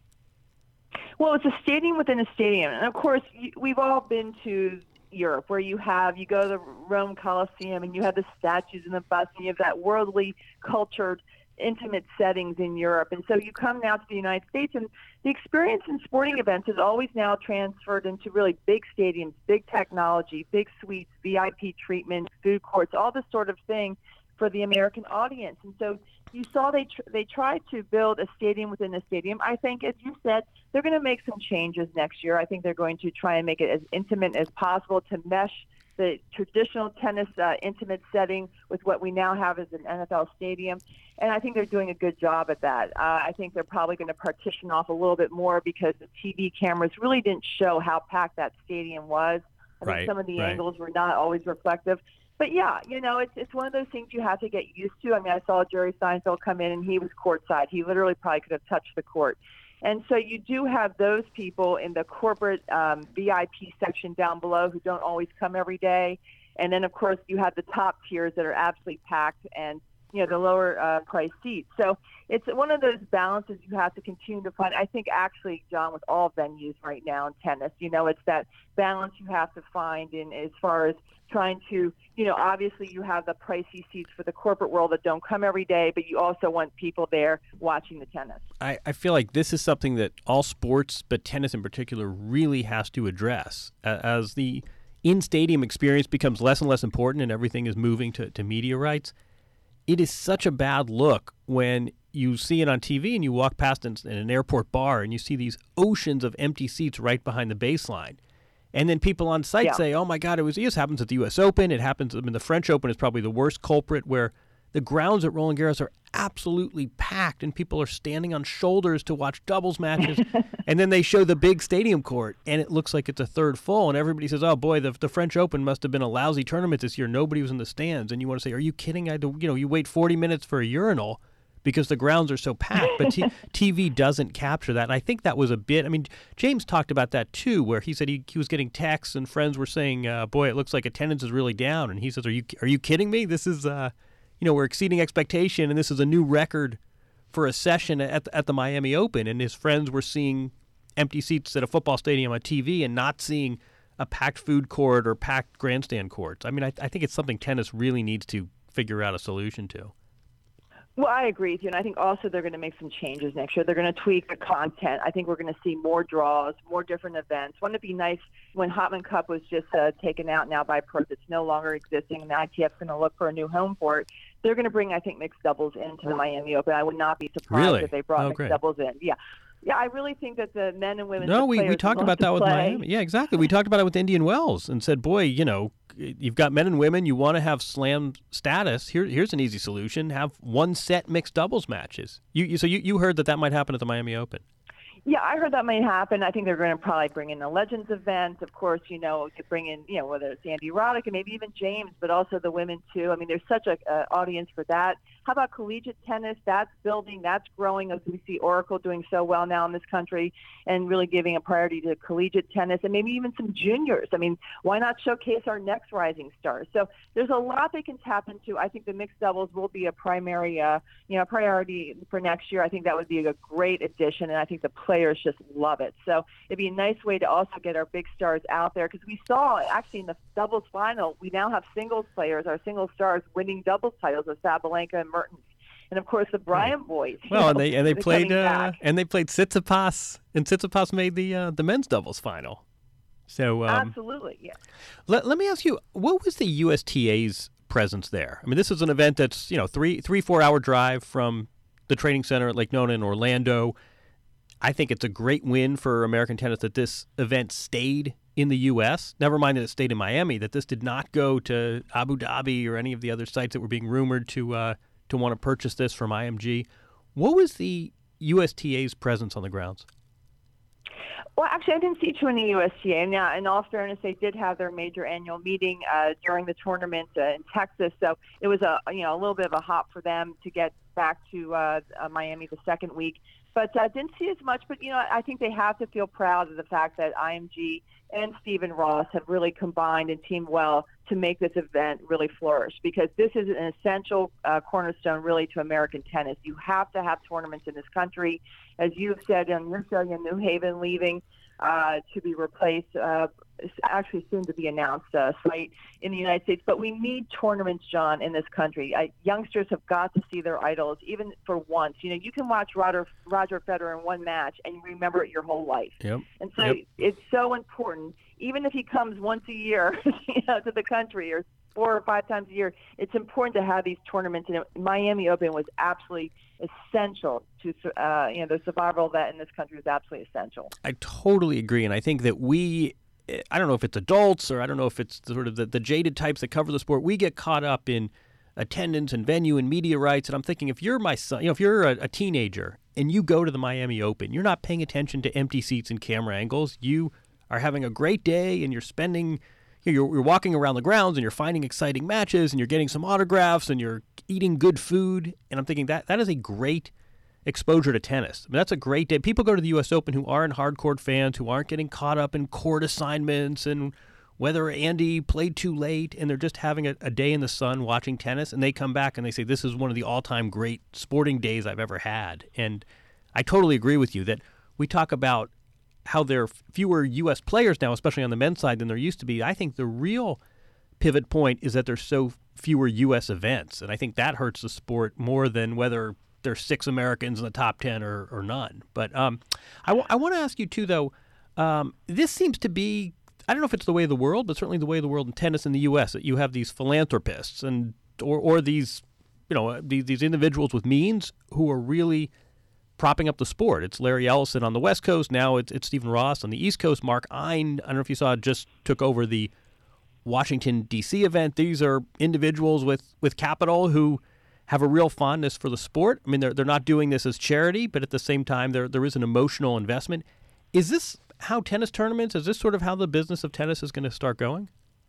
Speaker 5: Well, it's a stadium within a stadium. And, of course, we've all been to Europe where you have, you go to the Rome Colosseum and you have the statues and the busts and you have that worldly, cultured, intimate settings in Europe. And so you come now to the United States, and the experience in sporting events is always now transferred into really big stadiums, big technology, big suites, V I P treatment, food courts, all this sort of thing for the American audience. And so you saw they tr- they tried to build a stadium within a stadium. I think, as you said, they're going to make some changes next year. I think they're going to try and make it as intimate as possible to mesh the traditional tennis uh, intimate setting with what we now have as an N F L stadium. And I think they're doing a good job at that. Uh, I think they're probably going to partition off a little bit more because the T V cameras really didn't show how packed that stadium was. I
Speaker 2: Right,
Speaker 5: think some of the
Speaker 2: right.
Speaker 5: angles were not always reflective. But, yeah, you know, it's it's one of those things you have to get used to. I mean, I saw Jerry Seinfeld come in, and he was courtside. He literally probably could have touched the court. And so you do have those people in the corporate um, V I P section down below who don't always come every day. And then, of course, you have the top tiers that are absolutely packed and, you know, the lower uh, price seats. So it's one of those balances you have to continue to find. I think actually, John, with all venues right now in tennis, you know, it's that balance you have to find in as far as trying to, you know, obviously you have the pricey seats for the corporate world that don't come every day, but you also want people there watching the tennis.
Speaker 2: I, I feel like this is something that all sports, but tennis in particular, really has to address. Uh, as the in-stadium experience becomes less and less important and everything is moving to, to media rights, it is such a bad look when you see it on T V and you walk past in, in an airport bar and you see these oceans of empty seats right behind the baseline. And then people on site
Speaker 5: Yeah.
Speaker 2: say, oh, my God, it was this happens at the U S Open. It happens, I mean, the French Open is probably the worst culprit, where the grounds at Roland Garros are absolutely packed and people are standing on shoulders to watch doubles matches. And then they show the big stadium court and it looks like it's a third full. And everybody says, oh, boy, the, the French Open must have been a lousy tournament this year. Nobody was in the stands. And you want to say, are you kidding? I had to, you know, you wait forty minutes for a urinal because the grounds are so packed. But t- TV doesn't capture that. And I think that was a bit, I mean, James talked about that too, where he said he, he was getting texts and friends were saying, uh, boy, it looks like attendance is really down. And he says, are you are you kidding me? This is, uh, you know, we're exceeding expectation, and this is a new record for a session at, at the Miami Open. And his friends were seeing empty seats at a football stadium on T V and not seeing a packed food court or packed grandstand courts. I mean, I, I think it's something tennis really needs to figure out a solution to.
Speaker 5: Well, I agree with you, and I think also they're going to make some changes next year. They're going to tweak the content. I think we're going to see more draws, more different events. Wouldn't it be nice when Hopman Cup was just uh, taken out now by Perth? It's no longer existing, and the I T F's going to look for a new home for it. They're going to bring, I think, mixed doubles into the Miami Open. I would not be surprised
Speaker 2: Really?
Speaker 5: if they brought
Speaker 2: Oh,
Speaker 5: mixed
Speaker 2: great.
Speaker 5: doubles in. Yeah. Yeah, I really think that the men and women.
Speaker 2: No, we, we
Speaker 5: players
Speaker 2: talked
Speaker 5: who
Speaker 2: about
Speaker 5: want
Speaker 2: that
Speaker 5: to
Speaker 2: with
Speaker 5: play,
Speaker 2: Miami. Yeah, exactly. We talked about it with Indian Wells and said, boy, you know, you've got men and women. You want to have slam status. Here, here's an easy solution. Have one set mixed doubles matches. You, you So you, you heard that that might happen at the Miami Open.
Speaker 5: Yeah, I heard that might happen. I think they're going to probably bring in the Legends event. Of course, you know, to bring in, you know, whether it's Andy Roddick and maybe even James, but also the women too. I mean, there's such a uh, audience for that. How about collegiate tennis? That's building, that's growing, as we see Oracle doing so well now in this country and really giving a priority to collegiate tennis and maybe even some juniors. I mean, why not showcase our next rising stars? So there's a lot they can tap into. I think the mixed doubles will be a primary, uh, you know, priority for next year. I think that would be a great addition, and I think the players just love it. So it'd be a nice way to also get our big stars out there, because we saw actually in the doubles final, we now have singles players, our single stars winning doubles titles with Sabalenka and Mertens. And of course the Bryant boys. you
Speaker 2: Well,
Speaker 5: know,
Speaker 2: and they and they
Speaker 5: they're
Speaker 2: played
Speaker 5: coming
Speaker 2: uh,
Speaker 5: back.
Speaker 2: and they played Tsitsipas, and Tsitsipas made the uh, the men's doubles final. So um,
Speaker 5: Absolutely, yeah.
Speaker 2: let let me ask you, what was the U S T A's presence there? I mean, this is an event that's, you know, three three four hour drive from the training center at Lake Nona in Orlando. I think it's a great win for American tennis that this event stayed in the U S. Never mind that it stayed in Miami, that this did not go to Abu Dhabi or any of the other sites that were being rumored to uh, to want to purchase this from I M G. What was the U S T A's presence on the grounds?
Speaker 5: Well, actually, I didn't see too many U S T A. Now, in all fairness, they did have their major annual meeting uh, during the tournament uh, in Texas, so it was a you know a little bit of a hop for them to get back to uh, uh, Miami the second week. But uh, didn't see as much. But, you know, I think they have to feel proud of the fact that I M G and Stephen Ross have really combined and teamed well to make this event really flourish, because this is an essential uh, cornerstone really to American tennis. You have to have tournaments in this country. As you've said on your show, New Haven leaving uh, to be replaced, uh, actually soon to be announced uh, site in the United States. But we need tournaments, John, in this country. Uh, youngsters have got to see their idols, even for once. You know, you can watch Roger, Roger Federer in one match and you remember it your whole life.
Speaker 2: Yep.
Speaker 5: And so
Speaker 2: yep.
Speaker 5: it's so important, even if he comes once a year you know, to the country, or four or five times a year, it's important to have these tournaments. And Miami Open was absolutely essential to, uh, you know, the survival of that in this country is absolutely essential.
Speaker 2: I totally agree. And I think that we, I don't know if it's adults or I don't know if it's sort of the, the jaded types that cover the sport, we get caught up in attendance and venue and media rights. And I'm thinking, if you're my son, you know, if you're a, a teenager and you go to the Miami Open, you're not paying attention to empty seats and camera angles. You are having a great day and you're spending, you know, you're, you're walking around the grounds and you're finding exciting matches and you're getting some autographs and you're eating good food. And I'm thinking that that is a great exposure to tennis. I mean, that's a great day. People go to the U S Open who aren't hardcore fans, who aren't getting caught up in court assignments and whether Andy played too late, and they're just having a, a day in the sun watching tennis, and they come back and they say, this is one of the all-time great sporting days I've ever had. And I totally agree with you that we talk about how there are fewer U S players now, especially on the men's side, than there used to be. I think the real pivot point is that there's so fewer U S events, and I think that hurts the sport more than whether there's six Americans in the top ten or, or none. But um, I, w- I want to ask you, too, though, um, this seems to be, I don't know if it's the way of the world, but certainly the way of the world in tennis in the U S, that you have these philanthropists and or, or these, you know, these, these individuals with means who are really propping up the sport. It's Larry Ellison on the West Coast. Now it's, it's Stephen Ross on the East Coast. Mark Ein, I don't know if you saw, just took over the Washington, D C event. These are individuals with, with capital who have a real fondness for the sport. I mean, they're they're not doing this as charity, but at the same time, there there is an emotional investment. Is this how tennis tournaments, is this sort of how the business of tennis is going to start going?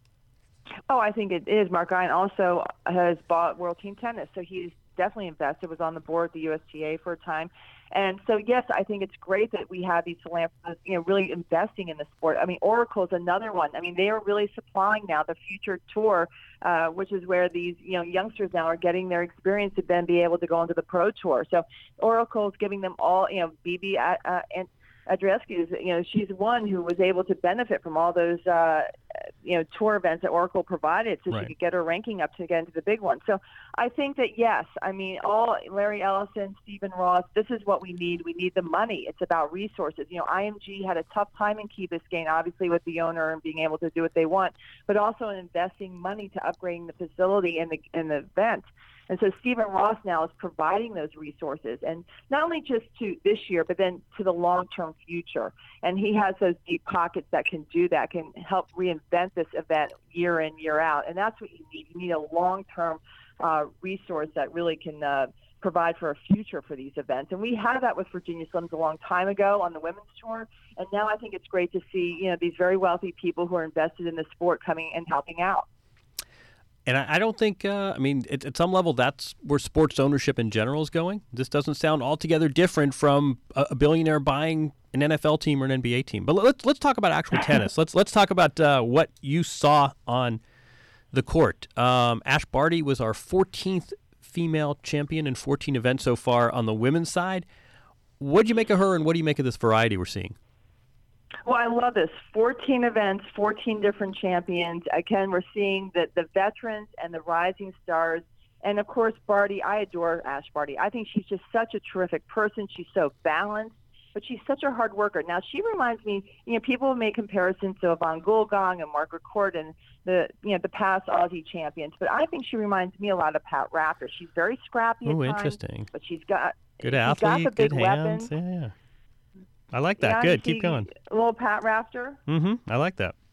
Speaker 5: Oh, I think it is. Mark Ein also has bought World Team Tennis, so he's definitely invested, was on the board at the U S T A for a time. And so, yes, I think it's great that we have these philanthropists, you know, really investing in the sport. I mean, Oracle is another one. I mean, they are really supplying now the Future Tour, uh, which is where these, you know, youngsters now are getting their experience to then be able to go into the Pro Tour. So Oracle is giving them all, you know, B B uh, and Andreescu, you know, she's one who was able to benefit from all those, uh, you know, tour events that Oracle provided, so right. she could get her ranking up to get into the big one. So I think that, yes, I mean, all Larry Ellison, Stephen Ross, this is what we need. We need the money. It's about resources. You know, I M G had a tough time in Key Biscayne, obviously with the owner and being able to do what they want, but also in investing money to upgrading the facility and the, and the event. And so Stephen Ross now is providing those resources, and not only just to this year, but then to the long-term future. And he has those deep pockets that can do that, can help reinvent this event year in, year out. And that's what you need. You need a long-term uh, resource that really can uh, provide for a future for these events. And we had that with Virginia Slims a long time ago on the women's tour. And now I think it's great to see, you know, these very wealthy people who are invested in the sport coming and helping out.
Speaker 2: And I, I don't think, uh, I mean, it, at some level, that's where sports ownership in general is going. This doesn't sound altogether different from a, a billionaire buying an N F L team or an N B A team. But let's let's talk about actual tennis. Let's let's talk about uh, what you saw on the court. Um, Ash Barty was our fourteenth female champion in fourteen events so far on the women's side. What did you make of her, and what do you make of this variety we're seeing?
Speaker 5: Well, I love this. fourteen events, fourteen different champions. Again, we're seeing the, the veterans and the rising stars. And, of course, Barty, I adore Ash Barty. I think she's just such a terrific person. She's so balanced, but she's such a hard worker. Now, she reminds me, you know, people have made comparisons to Yvonne Goolgong and Margaret Court and the, you know, the past Aussie champions. But I think she reminds me a lot of Pat Rafter. She's very scrappy at
Speaker 2: Ooh,
Speaker 5: times,
Speaker 2: interesting.
Speaker 5: but she's got,
Speaker 2: good
Speaker 5: she's
Speaker 2: athlete,
Speaker 5: got the big
Speaker 2: good hands.
Speaker 5: weapon.
Speaker 2: Yeah, yeah. I like that.
Speaker 5: Yeah,
Speaker 2: Good.
Speaker 5: she,
Speaker 2: Keep going.
Speaker 5: A little Pat Rafter.
Speaker 2: Mm-hmm. I like that.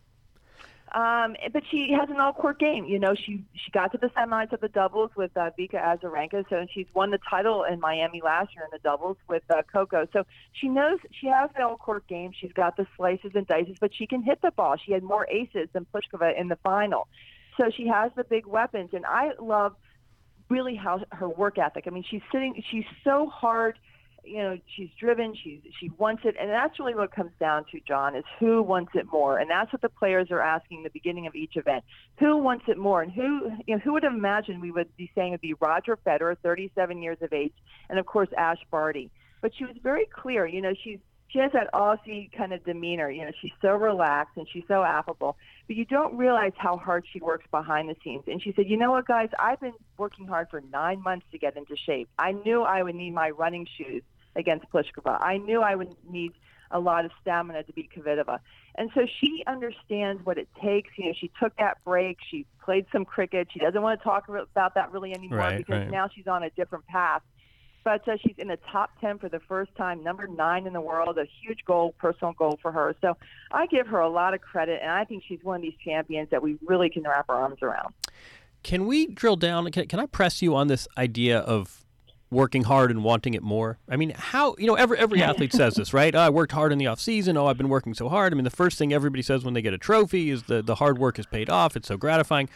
Speaker 5: Um, but she has an all-court game. You know, she she got to the semis of the doubles with uh, Vika Azarenka, so she's won the title in Miami last year in the doubles with uh, Coco. So she knows she has an all-court game. She's got the slices and dices, but she can hit the ball. She had more aces than Pliskova in the final. So she has the big weapons, and I love really how her work ethic. I mean, she's sitting, she's so hard. You know, she's driven, she's, she wants it. And that's really what it comes down to, John, is who wants it more. And that's what the players are asking at the beginning of each event. Who wants it more? And who, you know, who would have imagined we would be saying it would be Roger Federer, thirty-seven years of age, and of course, Ash Barty. But she was very clear. You know, she's, she has that Aussie kind of demeanor. You know, she's so relaxed and she's so affable. But you don't realize how hard she works behind the scenes. And she said, you know what, guys, I've been working hard for nine months to get into shape. I knew I would need my running shoes against Pliskova. I knew I would need a lot of stamina to beat Kvitova. And so she understands what it takes. You know, she took that break. She played some cricket. She doesn't want to talk about that really anymore
Speaker 2: right,
Speaker 5: because
Speaker 2: right.
Speaker 5: now she's on a different path. But uh, she's in the top ten for the first time, number nine in the world, a huge goal, personal goal for her. So I give her a lot of credit, and I think she's one of these champions that we really can wrap our arms around.
Speaker 2: Can we drill down? Can, can I press you on this idea of working hard and wanting it more? I mean, how, you know, every every athlete says this, right? Oh, I worked hard in the off season. Oh, I've been working so hard. I mean, the first thing everybody says when they get a trophy is the, the hard work is paid off. It's so gratifying.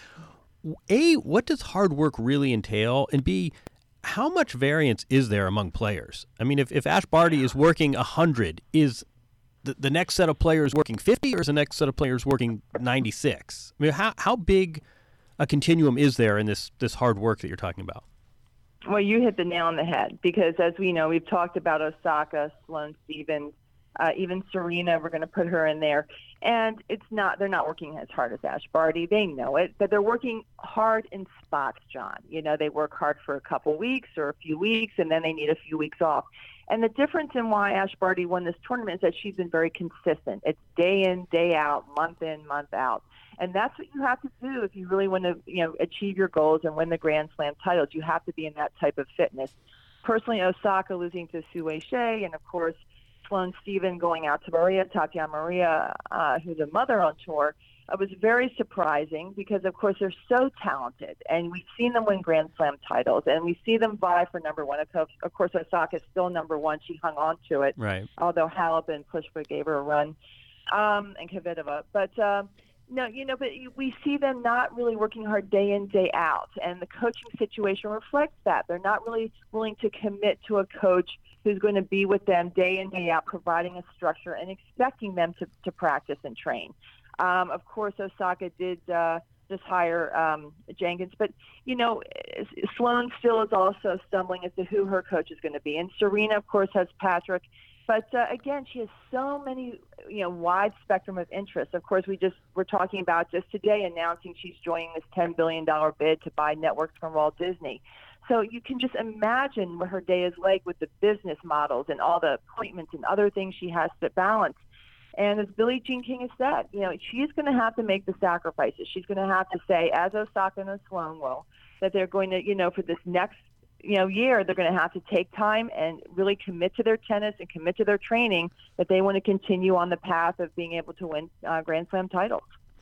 Speaker 2: A, what does hard work really entail? And B, how much variance is there among players? I mean, if, if Ash Barty is working one hundred, is the, the next set of players working fifty or is the next set of players working ninety-six? I mean, how, how big a continuum is there in this, this hard work that you're talking about?
Speaker 5: Well, you hit the nail on the head because, as we know, we've talked about Osaka, Sloane Stephens, uh, even Serena. We're going to put her in there, and it's not. They're not working as hard as Ash Barty. They know it, but they're working hard in spots, John. You know, they work hard for a couple weeks or a few weeks, and then they need a few weeks off. And the difference in why Ash Barty won this tournament is that she's been very consistent. It's day in, day out, month in, month out. And that's what you have to do if you really want to, you know, achieve your goals and win the Grand Slam titles. You have to be in that type of fitness. Personally, Osaka losing to Su Wei-Shea, and of course, Sloane Stephens going out to Maria, Tatiana Maria, uh, who's a mother on tour, uh, was very surprising because, of course, they're so talented. And we've seen them win Grand Slam titles, and we see them vie for number one. Of course, of course Osaka is still number one. She hung on to it,
Speaker 2: right?
Speaker 5: Although Halep and Pliskova gave her a run, um, and Kvitova. But, uh, no, you know, but we see them not really working hard day in, day out, and the coaching situation reflects that. They're not really willing to commit to a coach who's going to be with them day in, day out, providing a structure and expecting them to, to practice and train. Um, of course, Osaka did uh, just hire um, Jenkins, but, you know, Sloane still is also stumbling as to who her coach is going to be. And Serena, of course, has Patrick. But uh, again, she has so many, you know, wide spectrum of interests. Of course, we just we're talking about just today announcing she's joining this ten billion dollars bid to buy networks from Walt Disney. So you can just imagine what her day is like with the business models and all the appointments and other things she has to balance. And as Billie Jean King has said, you know, she's going to have to make the sacrifices. She's going to have to say, as Osaka and Sloane will, that they're going to, you know, for this next you know, year, they're going to have to take time and really commit to their tennis and commit to their training that they want to continue on the path of being able to win uh, Grand Slam titles.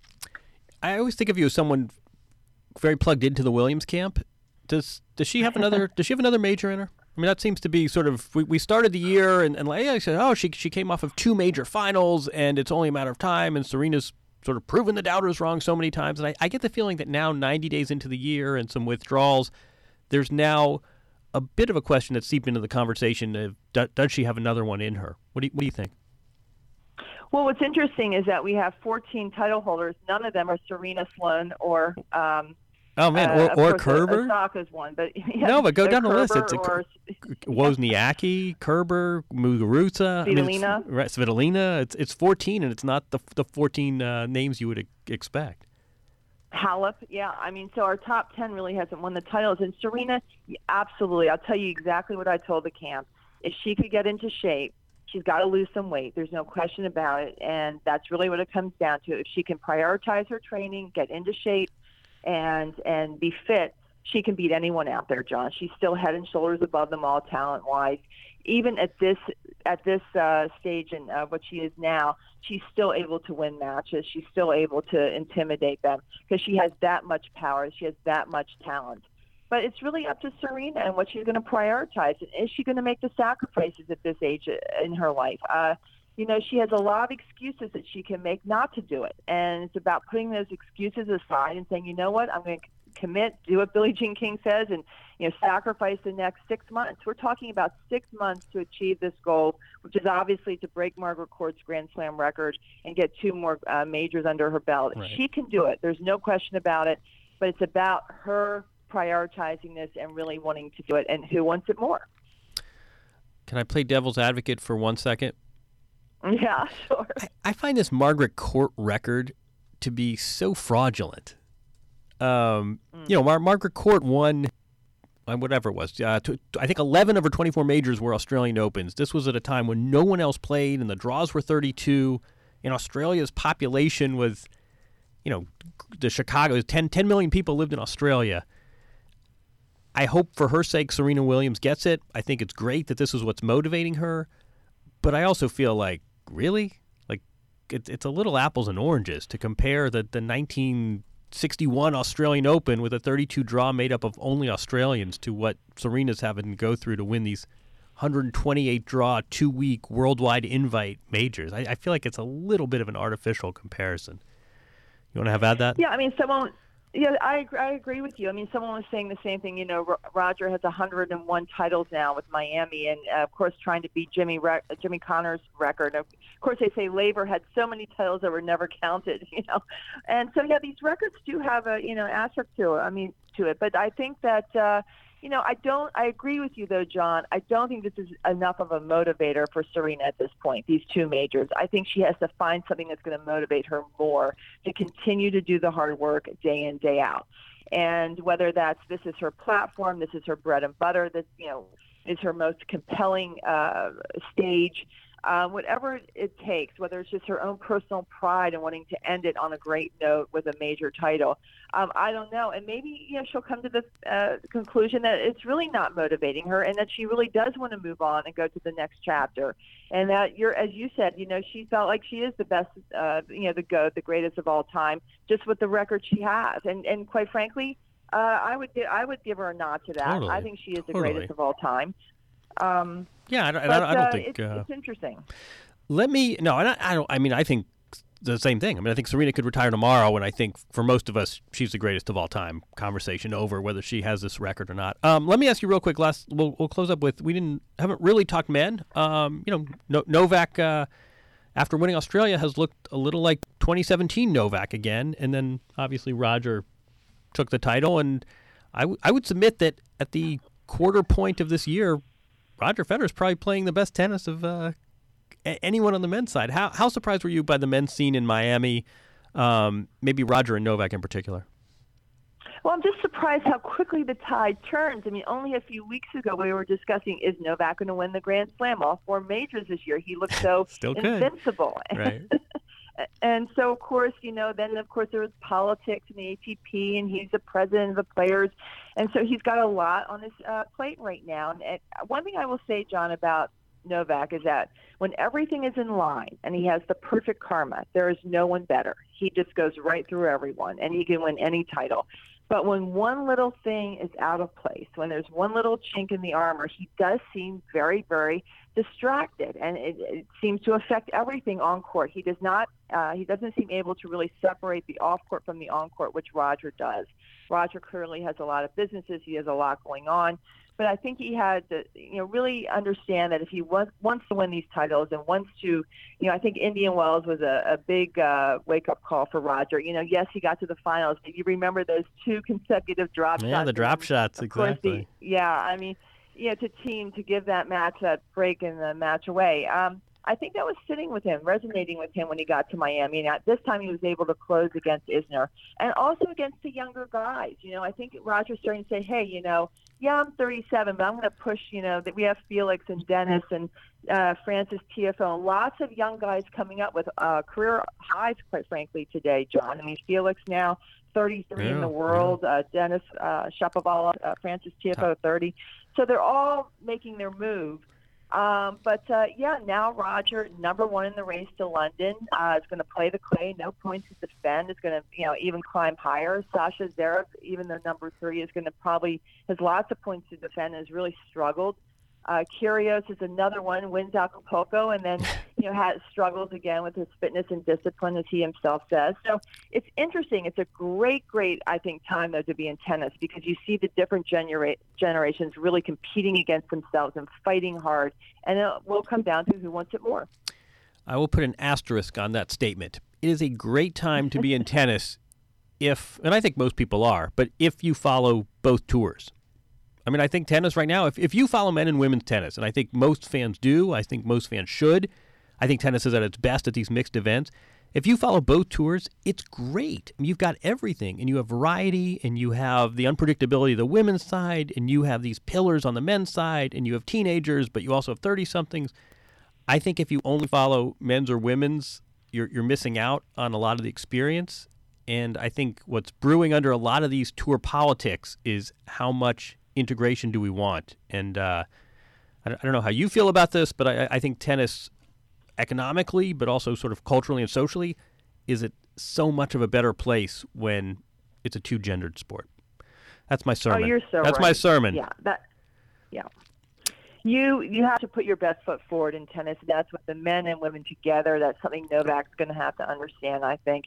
Speaker 2: I always think of you as someone very plugged into the Williams camp. Does does she have another does she have another major in her? I mean, that seems to be sort of we, we started the year and, and like I said, oh, she she came off of two major finals and it's only a matter of time, and Serena's sort of proven the doubters wrong so many times. And I, I get the feeling that now, ninety days into the year and some withdrawals, there's now a bit of a question that's seeped into the conversation of do, does she have another one in her? What do you, what do you think?
Speaker 5: Well, what's interesting is that we have fourteen title holders. None of them are Serena, Sloane, or um,
Speaker 2: oh man, or,
Speaker 5: uh,
Speaker 2: or Kerber.
Speaker 5: Osaka's one, but yeah,
Speaker 2: no, but go down the
Speaker 5: Kerber
Speaker 2: list. It's a
Speaker 5: or,
Speaker 2: Wozniacki, Kerber, Muguruza,
Speaker 5: Svitolina.
Speaker 2: I mean, it's, right, Svitolina. It's it's fourteen, and it's not the the fourteen uh, names you would expect.
Speaker 5: Halep, yeah. I mean, so our top ten really hasn't won the titles. And Serena, absolutely. I'll tell you exactly what I told the camp. If she could get into shape, she's got to lose some weight. There's no question about it. And that's really what it comes down to. If she can prioritize her training, get into shape, and and be fit, she can beat anyone out there, John. She's still head and shoulders above them all talent-wise. Even at this at this uh, stage in uh, what she is now, she's still able to win matches. She's still able to intimidate them because she has that much power. She has that much talent. But it's really up to Serena and what she's going to prioritize. And is she going to make the sacrifices at this age in her life? Uh, you know, she has a lot of excuses that she can make not to do it. And it's about putting those excuses aside and saying, you know what, I'm going to commit, do what Billie Jean King says, and you know, sacrifice the next six months. We're talking about six months to achieve this goal, which is obviously to break Margaret Court's Grand Slam record and get two more uh, majors under her belt.
Speaker 2: Right.
Speaker 5: She can do it. There's no question about it. But it's about her prioritizing this and really wanting to do it, and who wants it more.
Speaker 2: Can I play devil's advocate for one second?
Speaker 5: Yeah, sure.
Speaker 2: I, I find this Margaret Court record to be so fraudulent. Um, mm. You know, Mar- Margaret Court won, uh, whatever it was, uh, t- I think eleven of her twenty-four majors were Australian Opens. This was at a time when no one else played, and the draws were thirty-two, and Australia's population was, you know, the Chicago, ten, ten million people lived in Australia. I hope for her sake Serena Williams gets it. I think it's great that this is what's motivating her. But I also feel like, really? Like, it, it's a little apples and oranges to compare the, the nineteen sixty-one Australian Open with a thirty-two draw made up of only Australians to what Serena's having to go through to win these one hundred twenty-eight draw, two-week worldwide invite majors. I, I feel like it's a little bit of an artificial comparison. You want to have at that?
Speaker 5: Yeah, I mean, someone... Yeah, I agree, I agree with you. I mean, someone was saying the same thing. You know, R- Roger has one hundred one titles now with Miami, and uh, of course, trying to beat Jimmy Re- Jimmy Connors' record. Of course, they say Laver had so many titles that were never counted. You know, and so yeah, these records do have a you know asterisk to it. I mean, to it. But I think that uh, you know, I don't. I agree with you though, John. I don't think this is enough of a motivator for Serena at this point. These two majors. I think she has to find something that's going to motivate her more to continue to do the hard work day in, day out. And whether that's this is her platform, this is her bread and butter, this you know is her most compelling uh, stage. Uh, whatever it takes, whether it's just her own personal pride and wanting to end it on a great note with a major title, um, I don't know. And maybe you know she'll come to the uh, conclusion that it's really not motivating her, and that she really does want to move on and go to the next chapter. And that you're, as you said, you know, she felt like she is the best, uh, you know, the GOAT, the greatest of all time, just with the record she has. And and quite frankly, uh, I would I would give her a nod to that.
Speaker 2: Totally.
Speaker 5: I think she is the
Speaker 2: Totally.
Speaker 5: greatest of all time. Um,
Speaker 2: Yeah, I don't,
Speaker 5: but,
Speaker 2: I don't, I don't
Speaker 5: uh,
Speaker 2: think
Speaker 5: it's,
Speaker 2: uh,
Speaker 5: it's interesting.
Speaker 2: Let me no, I, I don't. I mean, I think the same thing. I mean, I think Serena could retire tomorrow, and I think for most of us, she's the greatest of all time. Conversation over whether she has this record or not. Um, let me ask you real quick. Last, we'll we'll close up with we didn't haven't really talked men. Um, you know, no, Novak uh, after winning Australia has looked a little like twenty seventeen Novak again, and then obviously Roger took the title, and I w- I would submit that at the quarter point of this year, Roger Federer is probably playing the best tennis of uh, a- anyone on the men's side. How how surprised were you by the men's scene in Miami? Um, maybe Roger and Novak in particular.
Speaker 5: Well, I'm just surprised how quickly the tide turns. I mean, only a few weeks ago we were discussing, is Novak going to win the Grand Slam? All four majors this year. He looked so
Speaker 2: Still could.
Speaker 5: invincible.
Speaker 2: Right.
Speaker 5: And so, of course, you know, then, of course, there was politics in the A T P, and he's the president of the players. And so he's got a lot on his uh, plate right now. And, and one thing I will say, John, about Novak is that when everything is in line and he has the perfect karma, there is no one better. He just goes right through everyone, and he can win any title. But when one little thing is out of place, when there's one little chink in the armor, he does seem very, very distracted, and it, it seems to affect everything on court. He does not, uh, he doesn't seem able to really separate the off court from the on court, which Roger does. Roger clearly has a lot of businesses. He has a lot going on. But I think he had to, you know, really understand that if he wants, wants to win these titles and wants to, you know, I think Indian Wells was a, a big uh, wake-up call for Roger. You know, yes, he got to the finals, but you remember those two consecutive drop
Speaker 2: yeah,
Speaker 5: shots.
Speaker 2: Yeah, the drop shots, exactly.
Speaker 5: The, yeah, I mean, you know, to team to give that match, that break in the match away. Um, I think that was sitting with him, resonating with him when he got to Miami. And at this time, he was able to close against Isner and also against the younger guys. You know, I think Roger's starting to say, hey, you know, yeah, I'm thirty-seven, but I'm going to push, you know, that we have Felix and Dennis and uh, Francis Tiafoe, and lots of young guys coming up with uh, career highs, quite frankly, today, John. I mean, Felix now thirty-three
Speaker 2: yeah,
Speaker 5: in the world, yeah. uh, Dennis uh, Shapovalov, uh, Francis Tiafoe, thirty. So they're all making their move. Um, but, uh, yeah, now Roger, number one in the race to London, uh, is going to play the clay, no points to defend, is going to, you know, even climb higher. Sasha Zverev, even though number three, is going to probably, has lots of points to defend and has really struggled. Uh, Kyrgios is another one, wins Acapulco, and then you know has struggles again with his fitness and discipline, as he himself says. So it's interesting. It's a great, great, I think, time though to be in tennis, because you see the different genera- generations really competing against themselves and fighting hard, and it will come down to who wants it more.
Speaker 2: I will put an asterisk on that statement. It is a great time to be in tennis if, and I think most people are, but if you follow both tours. I mean, I think tennis right now, if, if you follow men and women's tennis, and I think most fans do, I think most fans should, I think tennis is at its best at these mixed events. If you follow both tours, it's great. I mean, you've got everything, and you have variety, and you have the unpredictability of the women's side, and you have these pillars on the men's side, and you have teenagers, but you also have thirty-somethings. I think if you only follow men's or women's, you're you're missing out on a lot of the experience. And I think what's brewing under a lot of these tour politics is how much integration do we want? And uh, I don't know how you feel about this, but I, I think tennis economically, but also sort of culturally and socially, is it so much of a better place when it's a two-gendered sport. That's my sermon.
Speaker 5: Oh, you're so
Speaker 2: That's
Speaker 5: right.
Speaker 2: my sermon.
Speaker 5: Yeah, that. Yeah. You you have to put your best foot forward in tennis. That's with the men and women together. That's something Novak's going to have to understand, I think.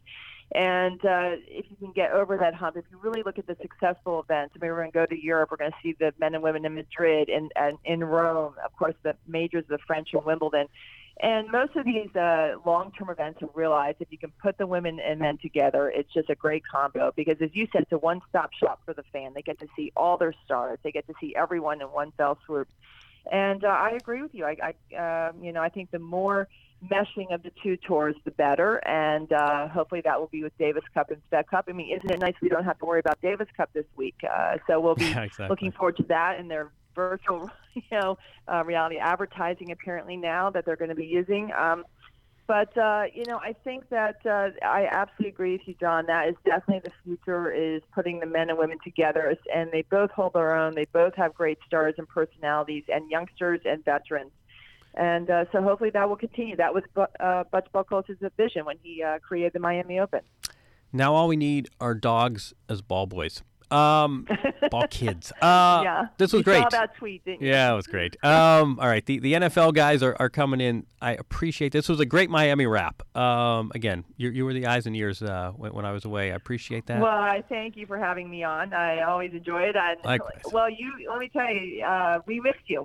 Speaker 5: And uh, if you can get over that hump, if you really look at the successful events, I mean, we're going to go to Europe. We're going to see the men and women in Madrid and, and in Rome, of course, the majors, the French and Wimbledon. And most of these uh, long-term events have realized if you can put the women and men together, it's just a great combo because, as you said, it's a one-stop shop for the fan. They get to see all their stars. They get to see everyone in one fell swoop. And uh, I agree with you. I, I uh, you know, I think the more meshing of the two tours, the better. And uh, hopefully that will be with Davis Cup and Spec Cup. I mean, isn't it nice we don't have to worry about Davis Cup this week? Uh, so we'll be
Speaker 2: yeah, exactly.
Speaker 5: looking forward to that and their virtual, you know, uh, reality advertising apparently now that they're going to be using. Um, but, uh, you know, I think that uh, I absolutely agree with you, John. That is definitely the future, is putting the men and women together. And they both hold their own. They both have great stars and personalities, and youngsters and veterans. And uh, so hopefully that will continue. That was uh, Butch Buchholz's vision when he uh, created the Miami Open.
Speaker 2: Now all we need are dogs as ball boys. Um, ball kids. Uh,
Speaker 5: yeah.
Speaker 2: This was
Speaker 5: you
Speaker 2: great.
Speaker 5: saw that tweet, didn't you?
Speaker 2: Yeah, it was great. Um, all right. The, the N F L guys are, are coming in. I appreciate this. This was a great Miami wrap. Um, again, you, you were the eyes and ears uh, when, when I was away. I appreciate that.
Speaker 5: Well, I thank you for having me on. I always enjoy it. I,
Speaker 2: Likewise.
Speaker 5: Well, you let me tell you, uh, we missed you.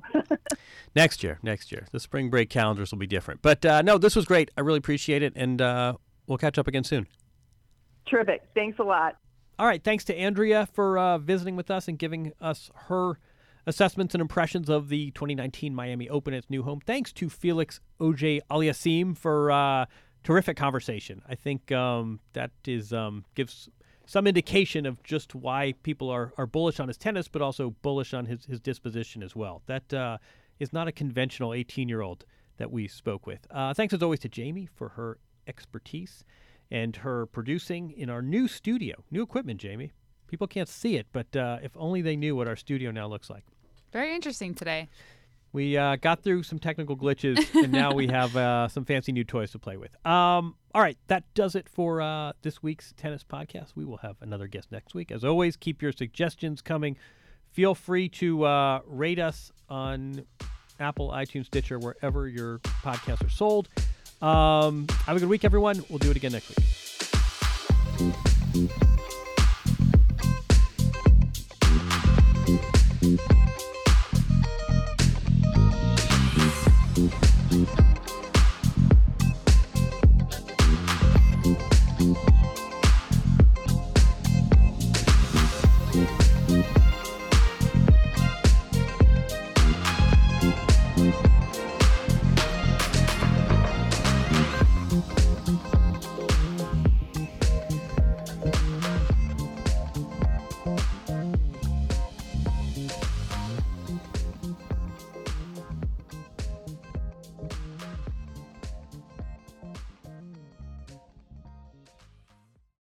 Speaker 2: Next year, next year. The spring break calendars will be different. But, uh, no, this was great. I really appreciate it, and uh, we'll catch up again soon.
Speaker 5: Terrific. Thanks a lot.
Speaker 2: All right, thanks to Andrea for uh, visiting with us and giving us her assessments and impressions of the twenty nineteen Miami Open at its new home. Thanks to Felix Auger-Aliassime for uh, terrific conversation. I think um, that is um, gives some indication of just why people are, are bullish on his tennis, but also bullish on his, his disposition as well. That uh, is not a conventional eighteen-year-old that we spoke with. Uh, thanks, as always, to Jamie for her expertise and her producing in our new studio. New equipment, Jamie. People can't see it, but uh, if only they knew what our studio now looks like.
Speaker 4: Very interesting today.
Speaker 2: We uh, got through some technical glitches, and now we have uh, some fancy new toys to play with. Um, all right, that does it for uh, this week's tennis podcast. We will have another guest next week. As always, keep your suggestions coming. Feel free to uh, rate us on Apple, iTunes, Stitcher, wherever your podcasts are sold. Um, have a good week, everyone. We'll do it again next week.